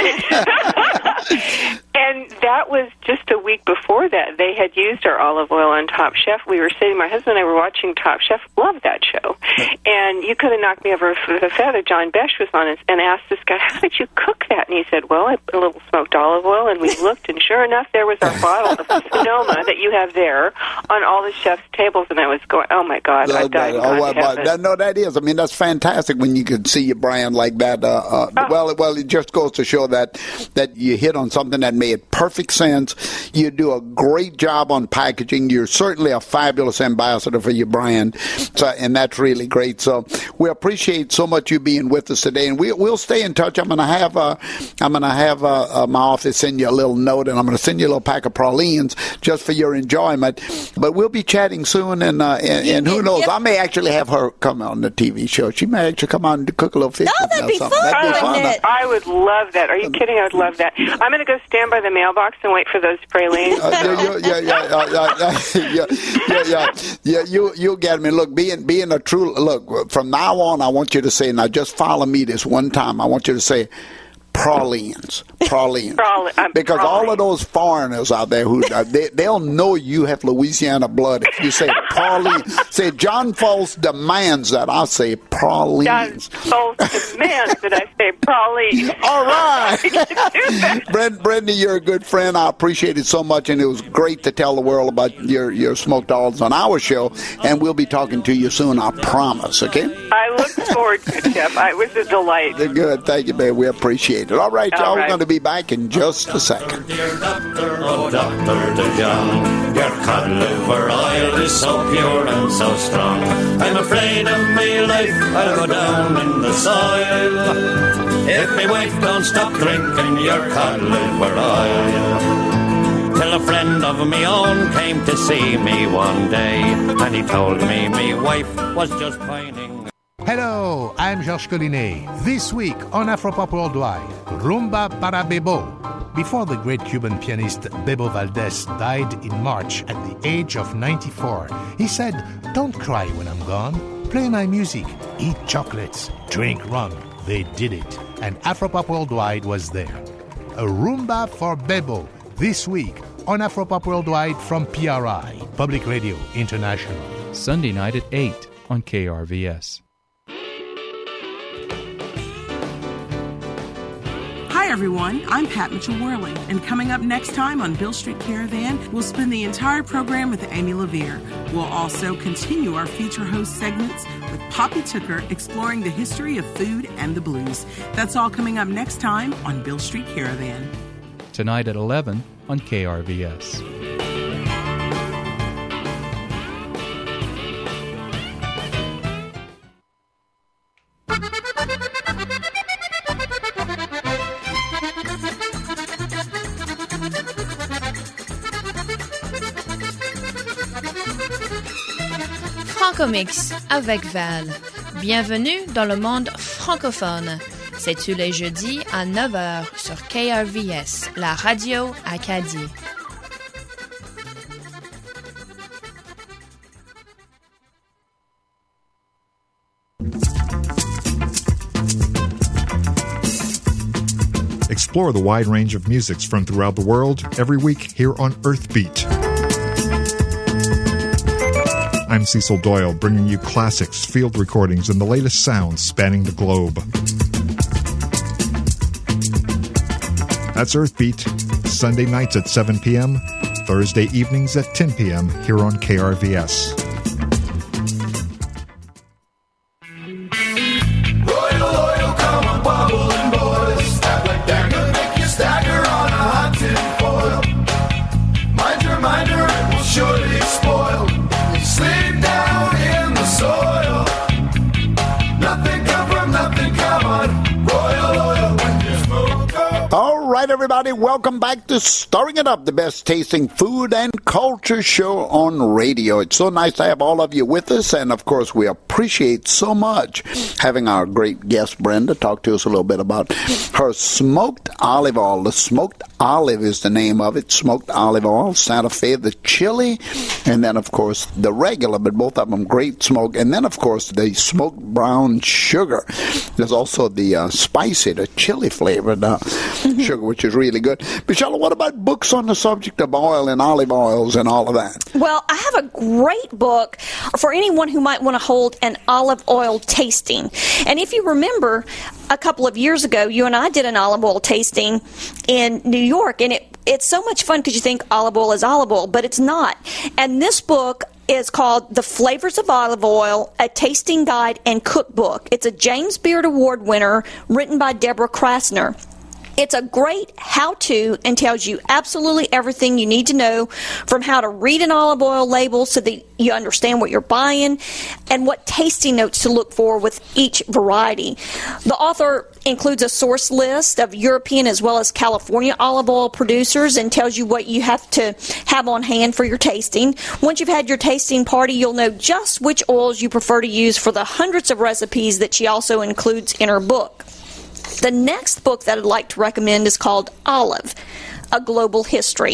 and that was just a week before that. They had used our olive oil on Top Chef. We were sitting, my husband and I were watching Top Chef. Loved that show. And you could have knocked me over with a feather. John Besh was on it and asked this guy, how did you cook that? And he said, well, I put a little smoked olive oil, and we looked, and sure enough, there was our bottle of Sonoma that you have there on all the chef's tables, and I was going, oh, my God, no, I died. No, oh, well, but, no, that is. I mean, that's fantastic when you can see your brand like that. Uh, uh, oh. Well, well, it just goes to show that that you hit on something that made perfect sense. You do a great job on packaging. You're certainly a fabulous ambassador for your brand, so, and that's really great. So we appreciate so much you being with us today, and we, we'll stay in touch. I'm going to have uh, I'm going to have uh, uh, my office send you a little note, and I'm going to send you a little pack of pralines just for your enjoyment. But we'll be chatting soon, and uh, and, and who knows? I may actually have her come on the T V show. She may actually come on and cook a little fish. Oh, that'd be fun. That'd be fun. I would love that. Are you kidding? I would love that. I'm going to go stand by the mailbox and wait for those pralines. Uh, yeah, yeah, yeah, yeah, yeah, yeah, yeah, yeah. You, you get me. Look, being being a true look. From now on, I want you to say, now just follow me this one time. I want you to say, pralines. Pralines. Prali- um, because pralines. all of those foreigners out there, who uh, they, they'll know you have Louisiana blood if you say praline. Say, John Foles demands that I say pralines. John Foles demands that I say praline. All right. Brent, Brenda, you're a good friend. I appreciate it so much, and it was great to tell the world about your, your smoked olives on our show, and we'll be talking to you soon, I promise, okay? I look forward to it, Jeff. It was a delight. Good. Thank you, babe. We appreciate it. All right, y'all. All right. We're going to be back in just a second. Dear doctor, oh doctor De Jong, your cod liver oil is so pure and so strong. I'm afraid of my life, I'll go down in the soil if my wife don't stop drinking your cod liver oil. Till a friend of me own came to see me one day, and he told me my wife was just pining. Hello, I'm Georges Collinet. This week on Afropop Worldwide, Rumba para Bebo. Before the great Cuban pianist Bebo Valdez died in March at the age of ninety-four, he said, "Don't cry when I'm gone. Play my music, eat chocolates, drink rum." They did it, and Afropop Worldwide was there. A Rumba for Bebo this week on Afropop Worldwide from P R I, Public Radio International. Sunday night at eight on K R V S. Hi everyone, I'm Pat Mitchell-Worley, and coming up next time on Bill Street Caravan, we'll spend the entire program with Amy LaVere. We'll also continue our feature host segments with Poppy Tooker exploring the history of food and the blues. That's all coming up next time on Bill Street Caravan. Tonight at eleven on K R V S. Francomix avec Val. Bienvenue dans le monde francophone. C'est tous les jeudis à neuf heures sur K R V S, la radio Acadie. Explore the wide range of musics from throughout the world every week here on Earthbeat. I'm Cecil Doyle, bringing you classics, field recordings, and the latest sounds spanning the globe. That's Earthbeat, Sunday nights at seven p.m., Thursday evenings at ten p.m. here on K R V S. Everybody, welcome back to Stirring It Up, the best tasting food and culture show on radio. It's so nice to have all of you with us, and of course we appreciate so much having our great guest Brenda talk to us a little bit about her smoked olive oil. The smoked olive is the name of it, smoked olive oil, Santa Fe, the chili, and then of course the regular, but both of them great smoke, and then of course the smoked brown sugar. There's also the uh, spicy, the chili flavored uh, mm-hmm. sugar, which is really good. Michelle, what about books on the subject of oil and olive oils and all of that? Well, I have a great book for anyone who might want to hold an olive oil tasting. And if you remember, a couple of years ago, you and I did an olive oil tasting in New York, and it, it's so much fun because you think olive oil is olive oil, but it's not. And this book is called The Flavors of Olive Oil, a Tasting Guide and Cookbook. It's a James Beard Award winner written by Deborah Krasner. It's a great how-to and tells you absolutely everything you need to know, from how to read an olive oil label so that you understand what you're buying and what tasting notes to look for with each variety. The author includes a source list of European as well as California olive oil producers and tells you what you have to have on hand for your tasting. Once you've had your tasting party, you'll know just which oils you prefer to use for the hundreds of recipes that she also includes in her book. The next book that I'd like to recommend is called Olive, A Global History.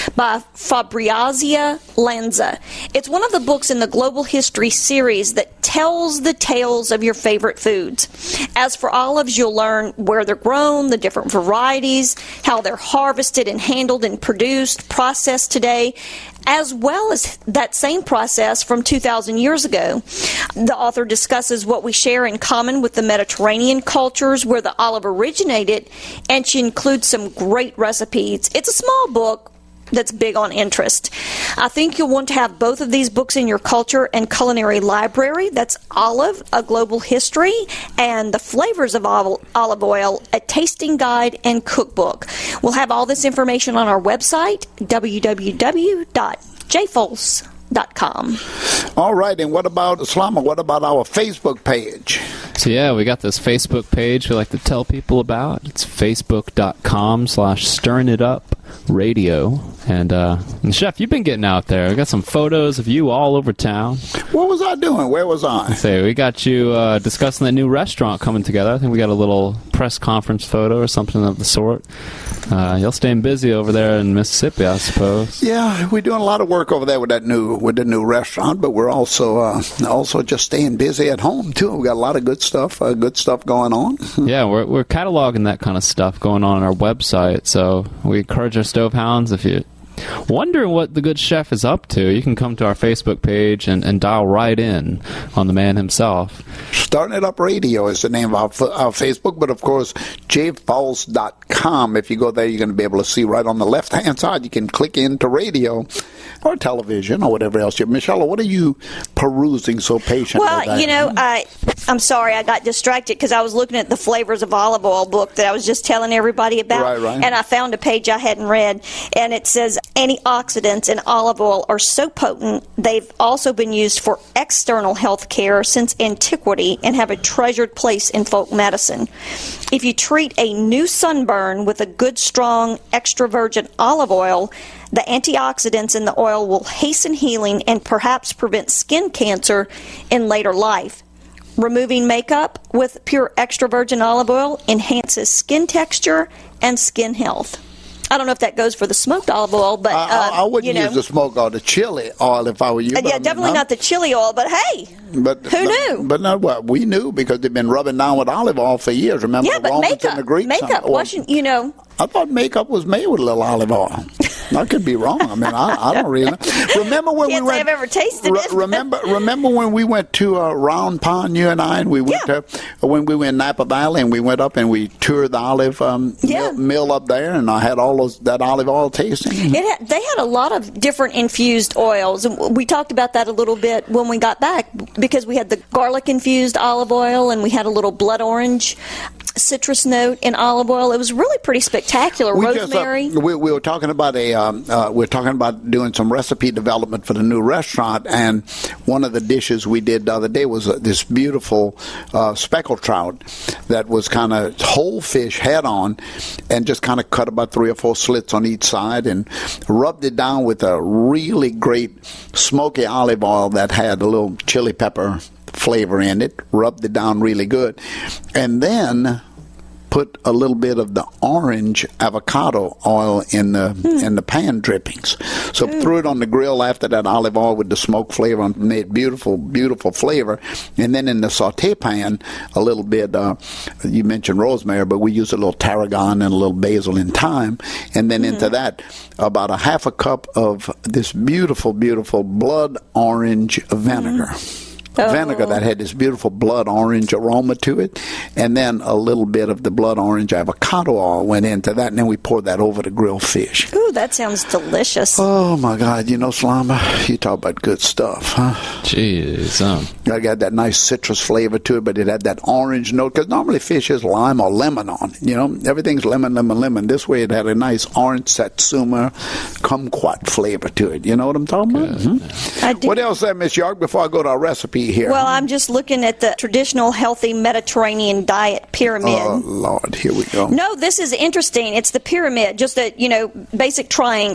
by Fabrizia Lanza. It's one of the books in the Global History series that tells the tales of your favorite foods. As for olives, you'll learn where they're grown, the different varieties, how they're harvested and handled and produced, processed today, as well as that same process from two thousand years ago. The author discusses what we share in common with the Mediterranean cultures where the olive originated, and she includes some great recipes. It's a small book that's big on interest. I think you'll want to have both of these books in your culture and culinary library. That's Olive, A Global History, and The Flavors of Olive Oil, A Tasting Guide and Cookbook. We'll have all this information on our website, w w w dot j fols dot com. All right, and what about, Slama, what about our Facebook page? So, yeah, we got this Facebook page we like to tell people about. It's facebook.com slash stirring it up radio. And, uh, and, Chef, you've been getting out there. We got some photos of you all over town. What was I doing? Where was I? Say, we got you uh, discussing that new restaurant coming together. I think we got a little press conference photo or something of the sort. Uh, you're staying busy over there in Mississippi, I suppose. Yeah, we're doing a lot of work over there with that new with the new restaurant, but we're also uh, also just staying busy at home too. We got a lot of good stuff, uh, good stuff going on. Yeah, we're we're cataloging that kind of stuff going on on our website. So we encourage our stove hounds, if you wondering what the good chef is up to, you can come to our Facebook page and, and dial right in on the man himself. Starting It Up Radio is the name of our, our Facebook, but of course, j fols dot com. If you go there, you're going to be able to see right on the left-hand side. You can click into radio or television or whatever else. Michelle, what are you perusing so patiently? Well, you know, I, I'm sorry, I got distracted because I was looking at the Flavors of Olive Oil book that I was just telling everybody about, right, right. and I found a page I hadn't read, and it says antioxidants in olive oil are so potent they've also been used for external health care since antiquity and have a treasured place in folk medicine. If you treat a new sunburn with a good, strong, extra virgin olive oil, the antioxidants in the oil will hasten healing and perhaps prevent skin cancer in later life. Removing makeup with pure extra virgin olive oil enhances skin texture and skin health. I don't know if that goes for the smoked olive oil, but uh, I, I wouldn't you know. use the smoked oil, the chili oil, if I were you. Uh, yeah, I mean, definitely I'm, not the chili oil. But hey, but, who but, knew? But not what we knew because they've been rubbing down with olive oil for years. Remember yeah, the but Romans makeup, and the Greeks? makeup Well, wasn't you know? I thought makeup was made with a little olive oil. I could be wrong. I mean, I, I don't really know. Remember when Can't we say went? I've ever tasted re- it. remember, remember when we went to uh, Round Pond, you and I, and we went yeah. to when we were in Napa Valley, and we went up and we toured the olive um, yeah. mill, mill up there, and I had all those that olive oil tasting. It had, they had a lot of different infused oils, and we talked about that a little bit when we got back because we had the garlic infused olive oil, and we had a little blood orange citrus note in olive oil. It was really pretty spectacular. We Rosemary. Just, uh, we, we were talking about a. Um, uh, we we're talking about doing some recipe development for the new restaurant, and one of the dishes we did the other day was uh, this beautiful uh, speckled trout that was kind of whole fish head on, and just kind of cut about three or four slits on each side, and rubbed it down with a really great smoky olive oil that had a little chili pepper flavor in it, rubbed it down really good, and then put a little bit of the orange avocado oil in the mm. in the pan drippings. So mm. threw it on the grill after that olive oil with the smoke flavor and made beautiful, beautiful flavor. And then in the saute pan, a little bit, uh, you mentioned rosemary, but we use a little tarragon and a little basil and thyme. And then mm. into that, about a half a cup of this beautiful, beautiful blood orange vinegar. Mm. Oh. Vinegar that had this beautiful blood orange aroma to it, and then a little bit of the blood orange avocado oil went into that, and then we poured that over the grilled fish. Ooh, that sounds delicious. Oh, my God. You know, Slama, you talk about good stuff, huh? Jeez. Um. I got that nice citrus flavor to it, but it had that orange note, because normally fish has lime or lemon on it, you know? Everything's lemon, lemon, lemon. This way it had a nice orange satsuma kumquat flavor to it. You know what I'm talking about? Mm-hmm. I do. What else there, Miss York, before I go to our recipe here? Well, I'm just looking at the traditional healthy Mediterranean diet pyramid. Oh, Lord, here we go. No, this is interesting. It's the pyramid, just a, you know, basic triangle.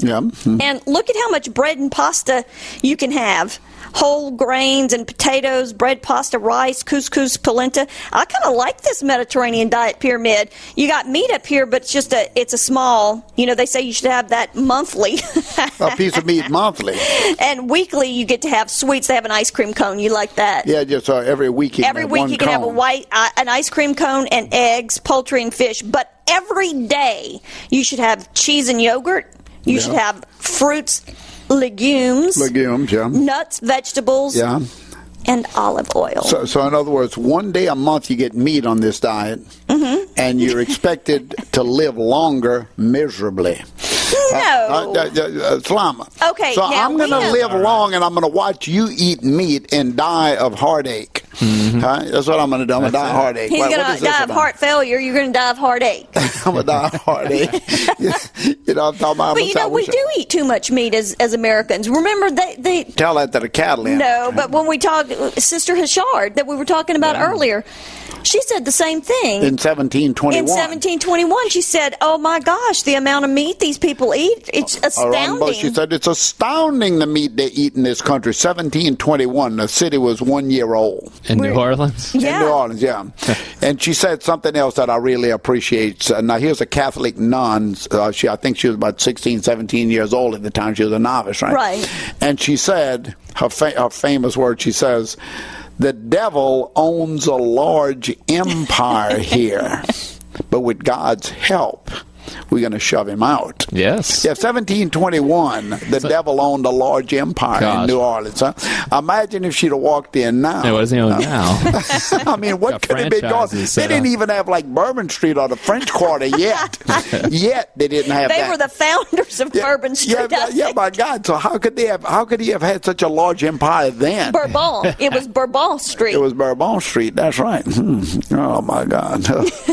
Yeah. Mm-hmm. And look at how much bread and pasta you can have. Whole grains and potatoes, bread, pasta, rice, couscous, polenta. I kind of like this Mediterranean diet pyramid. You got meat up here, but it's just a it's a small. You know, they say you should have that monthly. A piece of meat monthly. And weekly, you get to have sweets. They have an ice cream cone. You like that? Yeah, just uh, every week. You every can have week one you can cone. have a white uh, an ice cream cone and eggs, poultry and fish. But every day you should have cheese and yogurt. You Yeah. should have fruits. Legumes, Legumes, yeah. nuts, vegetables, Yeah. and olive oil. So, so in other words, one day a month you get meat on this diet, mm-hmm. and you're expected to live longer miserably. No. Uh, uh, uh, uh, Slama. Okay, So now I'm going to we know- live long, and I'm going to watch you eat meat and die of heartache. Mm-hmm. Huh? That's what I'm going to do. I'm going to die of heartache. He's What- what going is to this die of about? heart failure. You're going to die of heartache. I'm going to die of heartache. you know, I'm talking about. But you know, we do eat too much meat as, as Americans. Remember, they, they Tell that to the cattle. in. no, but when we talked, Sister Hashard, that we were talking about earlier, she said the same thing. In seventeen twenty-one. In seventeen twenty-one, she said, "Oh my gosh, the amount of meat these people eat, it's Around, but astounding." she said it's astounding the meat they eat in this country. seventeen twenty-one, the city was one year old. In New Orleans? In New Orleans, yeah. And she said something else that I really appreciate. Uh, now, here's a Catholic nun. Uh, she, I think she was about sixteen, seventeen years old at the time. She was a novice, right? Right. And she said, her, fa- her famous word, she says, "The devil owns a large empire here, but with God's help, we're going to shove him out." Yes. Yeah, seventeen twenty-one, the So- devil owned a large empire Gosh. in New Orleans. Huh? Imagine if she'd have walked in now. Yeah, what does he own now? I mean, what Got could have been going? franchises They set didn't up. even have like Bourbon Street or the French Quarter yet. Yet they didn't have They that. were the founders of Bourbon Street. yeah, yeah, I yeah, think. my God. So how could they have? How could he have had such a large empire then? Bourbon. It was Bourbon Street. It was Bourbon Street. That's right. Hmm. Oh my God.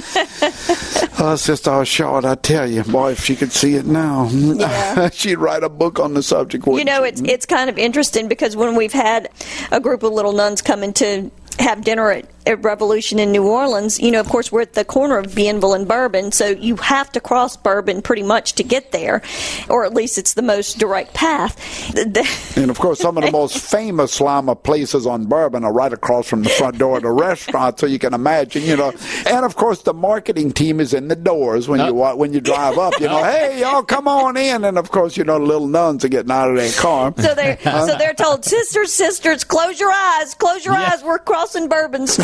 Oh, Sister Short, I tell you, boy, if she could see it now, Yeah. she'd write a book on the subject. You wouldn't know, she? it's it's kind of interesting because when we've had a group of little nuns come in to have dinner at, at Revolution in New Orleans, you know, of course, we're at the corner of Bienville and Bourbon, so you have to cross Bourbon pretty much to get there, or at least it's the most direct path. And of course, some of the most famous Lama places on Bourbon are right across from the front door of the restaurant, so you can imagine, you know. And of course, the marketing team is in the doors when you wa- when you drive up. You know, hey, y'all, come on in. And of course, you know, the little nuns are getting out of their car. So they're so they're told, sisters, sisters, close your eyes, close your eyes. We're crossing Bourbon Street.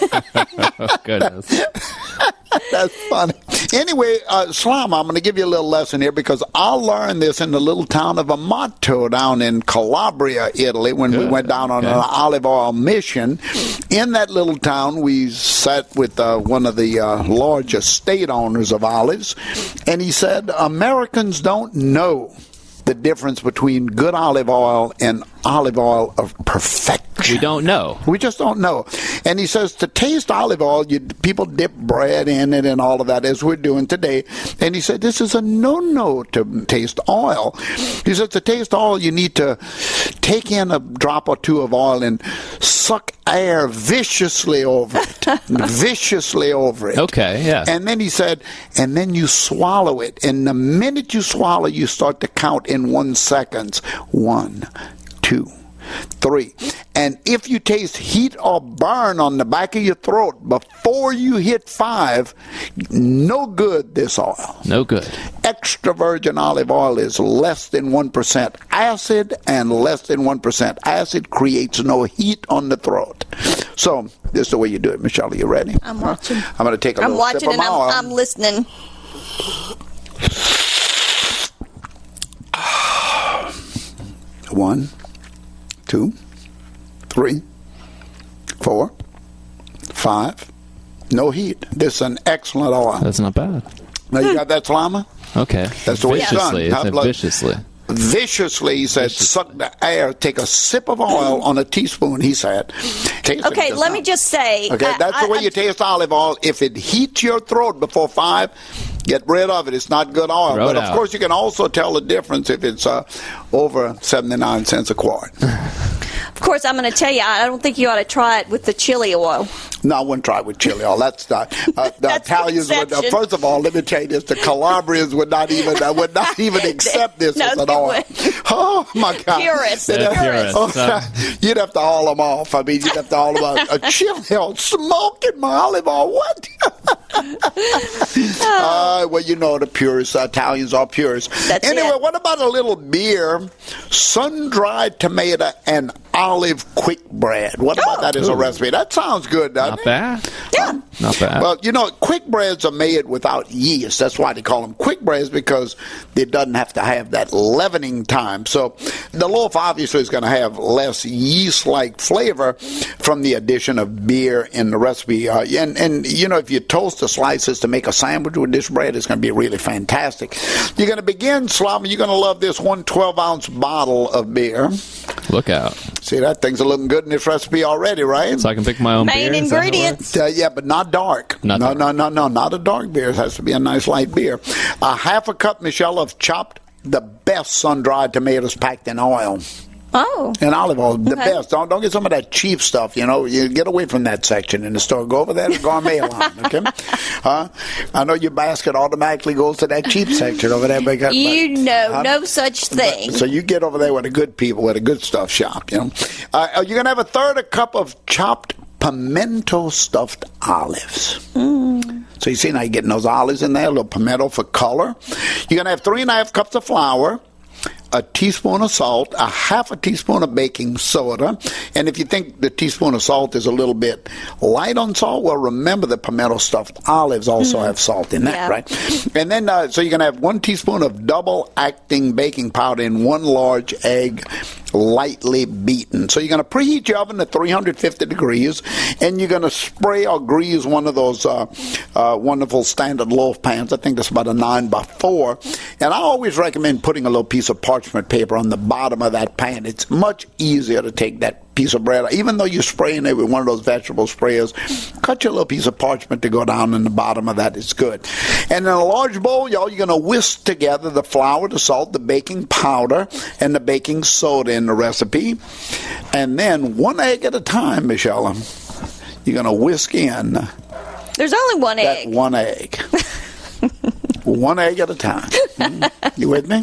Oh, goodness. That's funny. Anyway, uh, Slama, I'm going to give you a little lesson here because I learned this in the little town of Amato down in Calabria, Italy, when we Good. went down on Okay. an olive oil mission. In that little town, we sat with uh, one of the uh, large estate owners of olives, and he said, Americans don't know the difference between good olive oil and olive oil of perfection. We don't know. We just don't know. And he says to taste olive oil, you, people dip bread in it and all of that, as we're doing today. And he said this is a no-no to taste oil. He said to taste oil, you need to take in a drop or two of oil and suck air viciously over it. viciously over it. Okay, yes. And then he said, and then you swallow it. And the minute you swallow, you start to count in one seconds. One, two, three. And if you taste heat or burn on the back of your throat before you hit five, no good this oil. No good. Extra virgin olive oil is less than one percent acid and less than one percent acid creates no heat on the throat. So this is the way you do it. Michelle, are you ready? I'm watching. I'm going to take a I'm little watching sip of and my I'm, oil. I'm listening. One, two, three, four, five. No heat. This is an excellent oil. That's not bad. Now you got that, Slama? Okay. That's the way it's done. Viciously. It's How- a look, viciously. Viciously, he said, suck the air, take a sip of oil on a teaspoon, he said. Taste it Okay, just let now. me just say. Okay, I- that's the I- way I- you taste olive oil. If it heats your throat before five, get rid of it. It's not good oil. Throw but it of out. course, you can also tell the difference if it's uh, over seventy-nine cents a quart. Of course, I'm going to tell you, I don't think you ought to try it with the chili oil. No, I wouldn't try it with chili oil. That's not. Uh, the That's Italians the would. Uh, first of all, let me tell you this: the Calabrians would not even uh, would not even accept this No, as an they oil. wouldn't. Oh my God! Purists. They'd have- They're purists, oh, so- you'd have to haul them off. I mean, you'd have to haul them off. A chili oil, smoking my olive oil. What? uh, well, you know the purists. Uh, Italians are purists. That's anyway, it. what about a little beer, sun-dried tomato, and olive quick bread? What about that as a Ooh. recipe? That sounds good, doesn't Not it? bad. Yeah. Not bad. Well, you know, quick breads are made without yeast. That's why they call them quick breads, because it doesn't have to have that leavening time. So the loaf obviously is going to have less yeast-like flavor from the addition of beer in the recipe. Uh, and, and, you know, if you toast the slices to make a sandwich with this bread, it's going to be really fantastic. You're going to begin, Slava, you're going to love this one twelve-ounce bottle of beer. Look out. See, that thing's looking good in this recipe already, right? So I can pick my own Main beer? Is that how it ingredients. Uh, yeah, but not dark. Not no, dark. no, no, no, not a dark beer. It has to be a nice light beer. A half a cup, Michelle, of chopped, the best sun-dried tomatoes packed in oil. Oh. And olive oil, the Okay. best. Don't don't get some of that cheap stuff. You know, you get away from that section in the store. Go over there to gourmet line. Okay, huh? I know your basket automatically goes to that cheap section over there. But, You but- know, huh? no such thing. So you get over there with the good people, where the good stuff shop. You know, uh, you're gonna have a third a cup of chopped pimento stuffed olives. Mm. So you see now you're getting those olives in there, a little pimento for color. You're gonna have three and a half cups of flour, a teaspoon of salt, a half a teaspoon of baking soda. And if you think the teaspoon of salt is a little bit light on salt, well, remember the pimento stuffed olives also have salt in that, Yeah. right? And then, uh, so you're going to have one teaspoon of double-acting baking powder in one large egg, lightly beaten. So you're going to preheat your oven to three hundred fifty degrees, and you're going to spray or grease one of those uh, uh, wonderful standard loaf pans. I think that's about a nine by four. And I always recommend putting a little piece of parchment paper on the bottom of that pan. It's much easier to take that piece of bread, even though you're spraying it with one of those vegetable sprayers, cut your little piece of parchment to go down in the bottom of that. It's good. And in a large bowl, y'all, you're going to whisk together the flour, the salt, the baking powder, and the baking soda in the recipe. And then one egg at a time, Michelle, you're going to whisk in There's only one that egg. one egg. One egg at a time. Mm. You with me?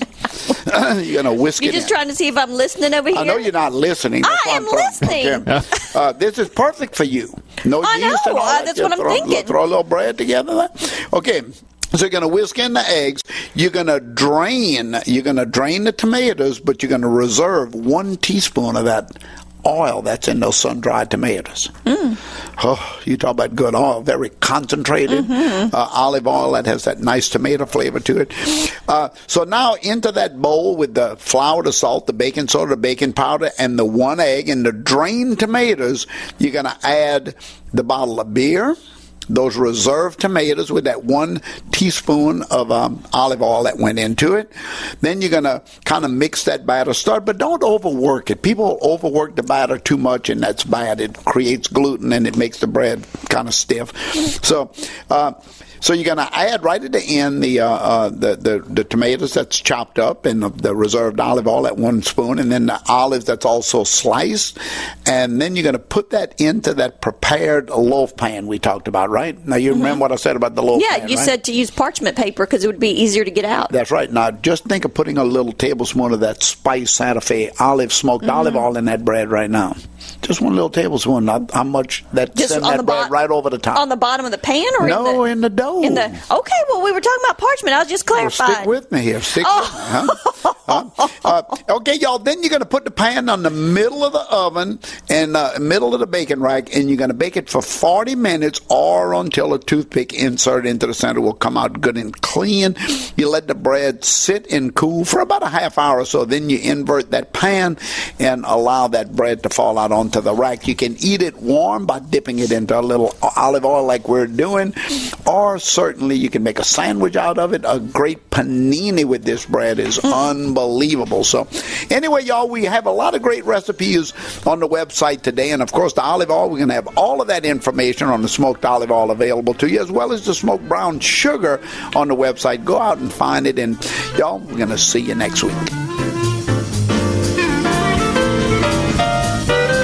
You're going to whisk You're it just in. trying to see if I'm listening over here? I know you're not listening. That's I why am I'm throwing- listening. Okay. Uh, this is perfect for you. No I yeast know. and all Uh, that. that's Just what I'm throw, thinking. Throw a little bread together. There. Okay. So you're going to whisk in the eggs. You're going to drain. You're going to drain the tomatoes, but you're going to reserve one teaspoon of that oil that's in those sun-dried tomatoes. Mm. Oh, you talk about good oil, very concentrated Mm-hmm. uh, olive oil that has that nice tomato flavor to it. Uh, so now into that bowl with the flour, the salt, the baking soda, the baking powder, and the one egg and the drained tomatoes, you're going to add the bottle of beer, those reserved tomatoes with that one teaspoon of um, olive oil that went into it. Then you're going to kind of mix that batter. Start, but don't overwork it. People overwork the batter too much, and that's bad. It creates gluten, and it makes the bread kind of stiff. So, uh, so you're going to add right at the end the, uh, uh, the the the tomatoes that's chopped up and the, the reserved olive oil at one spoon, and then the olives that's also sliced, and then you're going to put that into that prepared loaf pan we talked about. Right now, you Mm-hmm. remember what I said about the loaf Yeah, pan, you right? said to use parchment paper because it would be easier to get out. That's right. Now, just think of putting a little tablespoon of that Spice Santa Fe olive smoked Mm-hmm. olive oil in that bread right now. Just one little tablespoon. Not how much that Just send on that the bread bo- right over the top. On the bottom of the pan, or no, in in the dough. the in the? Okay, well, we were talking about parchment. I was just Well, clarifying. stick with me here. Stick Oh. with me. Huh? Huh? Uh, okay, y'all. Then you're going to put the pan on the middle of the oven and uh, middle of the baking rack, and you're going to bake it for forty minutes or until a toothpick inserted into the center will come out good and clean. You let the bread sit and cool for about a half hour or so. Then you invert that pan and allow that bread to fall out onto the rack. You can eat it warm by dipping it into a little olive oil like we're doing, or certainly you can make a sandwich out of it. A great panini with this bread is unbelievable. So anyway, y'all, we have a lot of great recipes on the website today, and of course the olive oil, we're going to have all of that information on the smoked olive oil available to you, as well as the smoked brown sugar on the website. Go out and find it, and y'all, we're going to see you next week.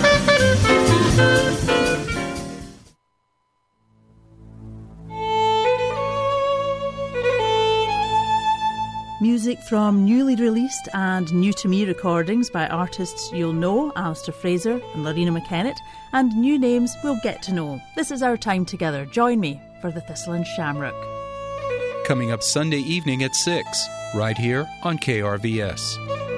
music from newly released and new-to-me recordings by artists you'll know, Alistair Fraser and Lorena McKennitt, and new names we'll get to know. This is our time together. Join me for the Thistle and Shamrock. Coming up Sunday evening at six, right here on K R V S.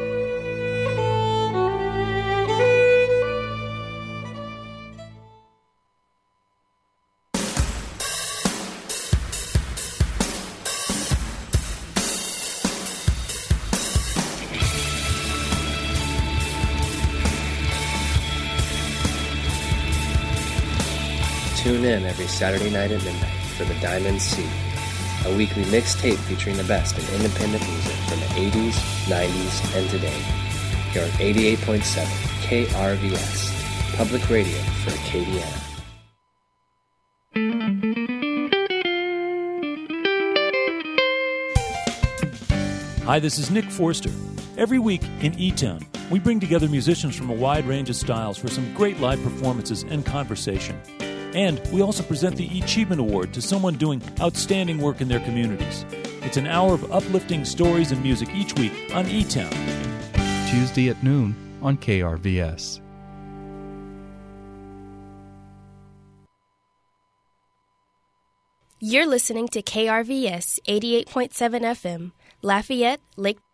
Tune in every Saturday night at midnight for The Diamond Sea, a weekly mixtape featuring the best in independent music from the eighties, nineties, and today. Here on eighty-eight point seven K R V S, public radio for Acadiana. Hi, this is Nick Forster. Every week in E-Town, we bring together musicians from a wide range of styles for some great live performances and conversation. And we also present the Achievement Award to someone doing outstanding work in their communities. It's an hour of uplifting stories and music each week on E-Town. Tuesday at noon on K R V S. You're listening to K R V S eighty-eight point seven F M, Lafayette, Lake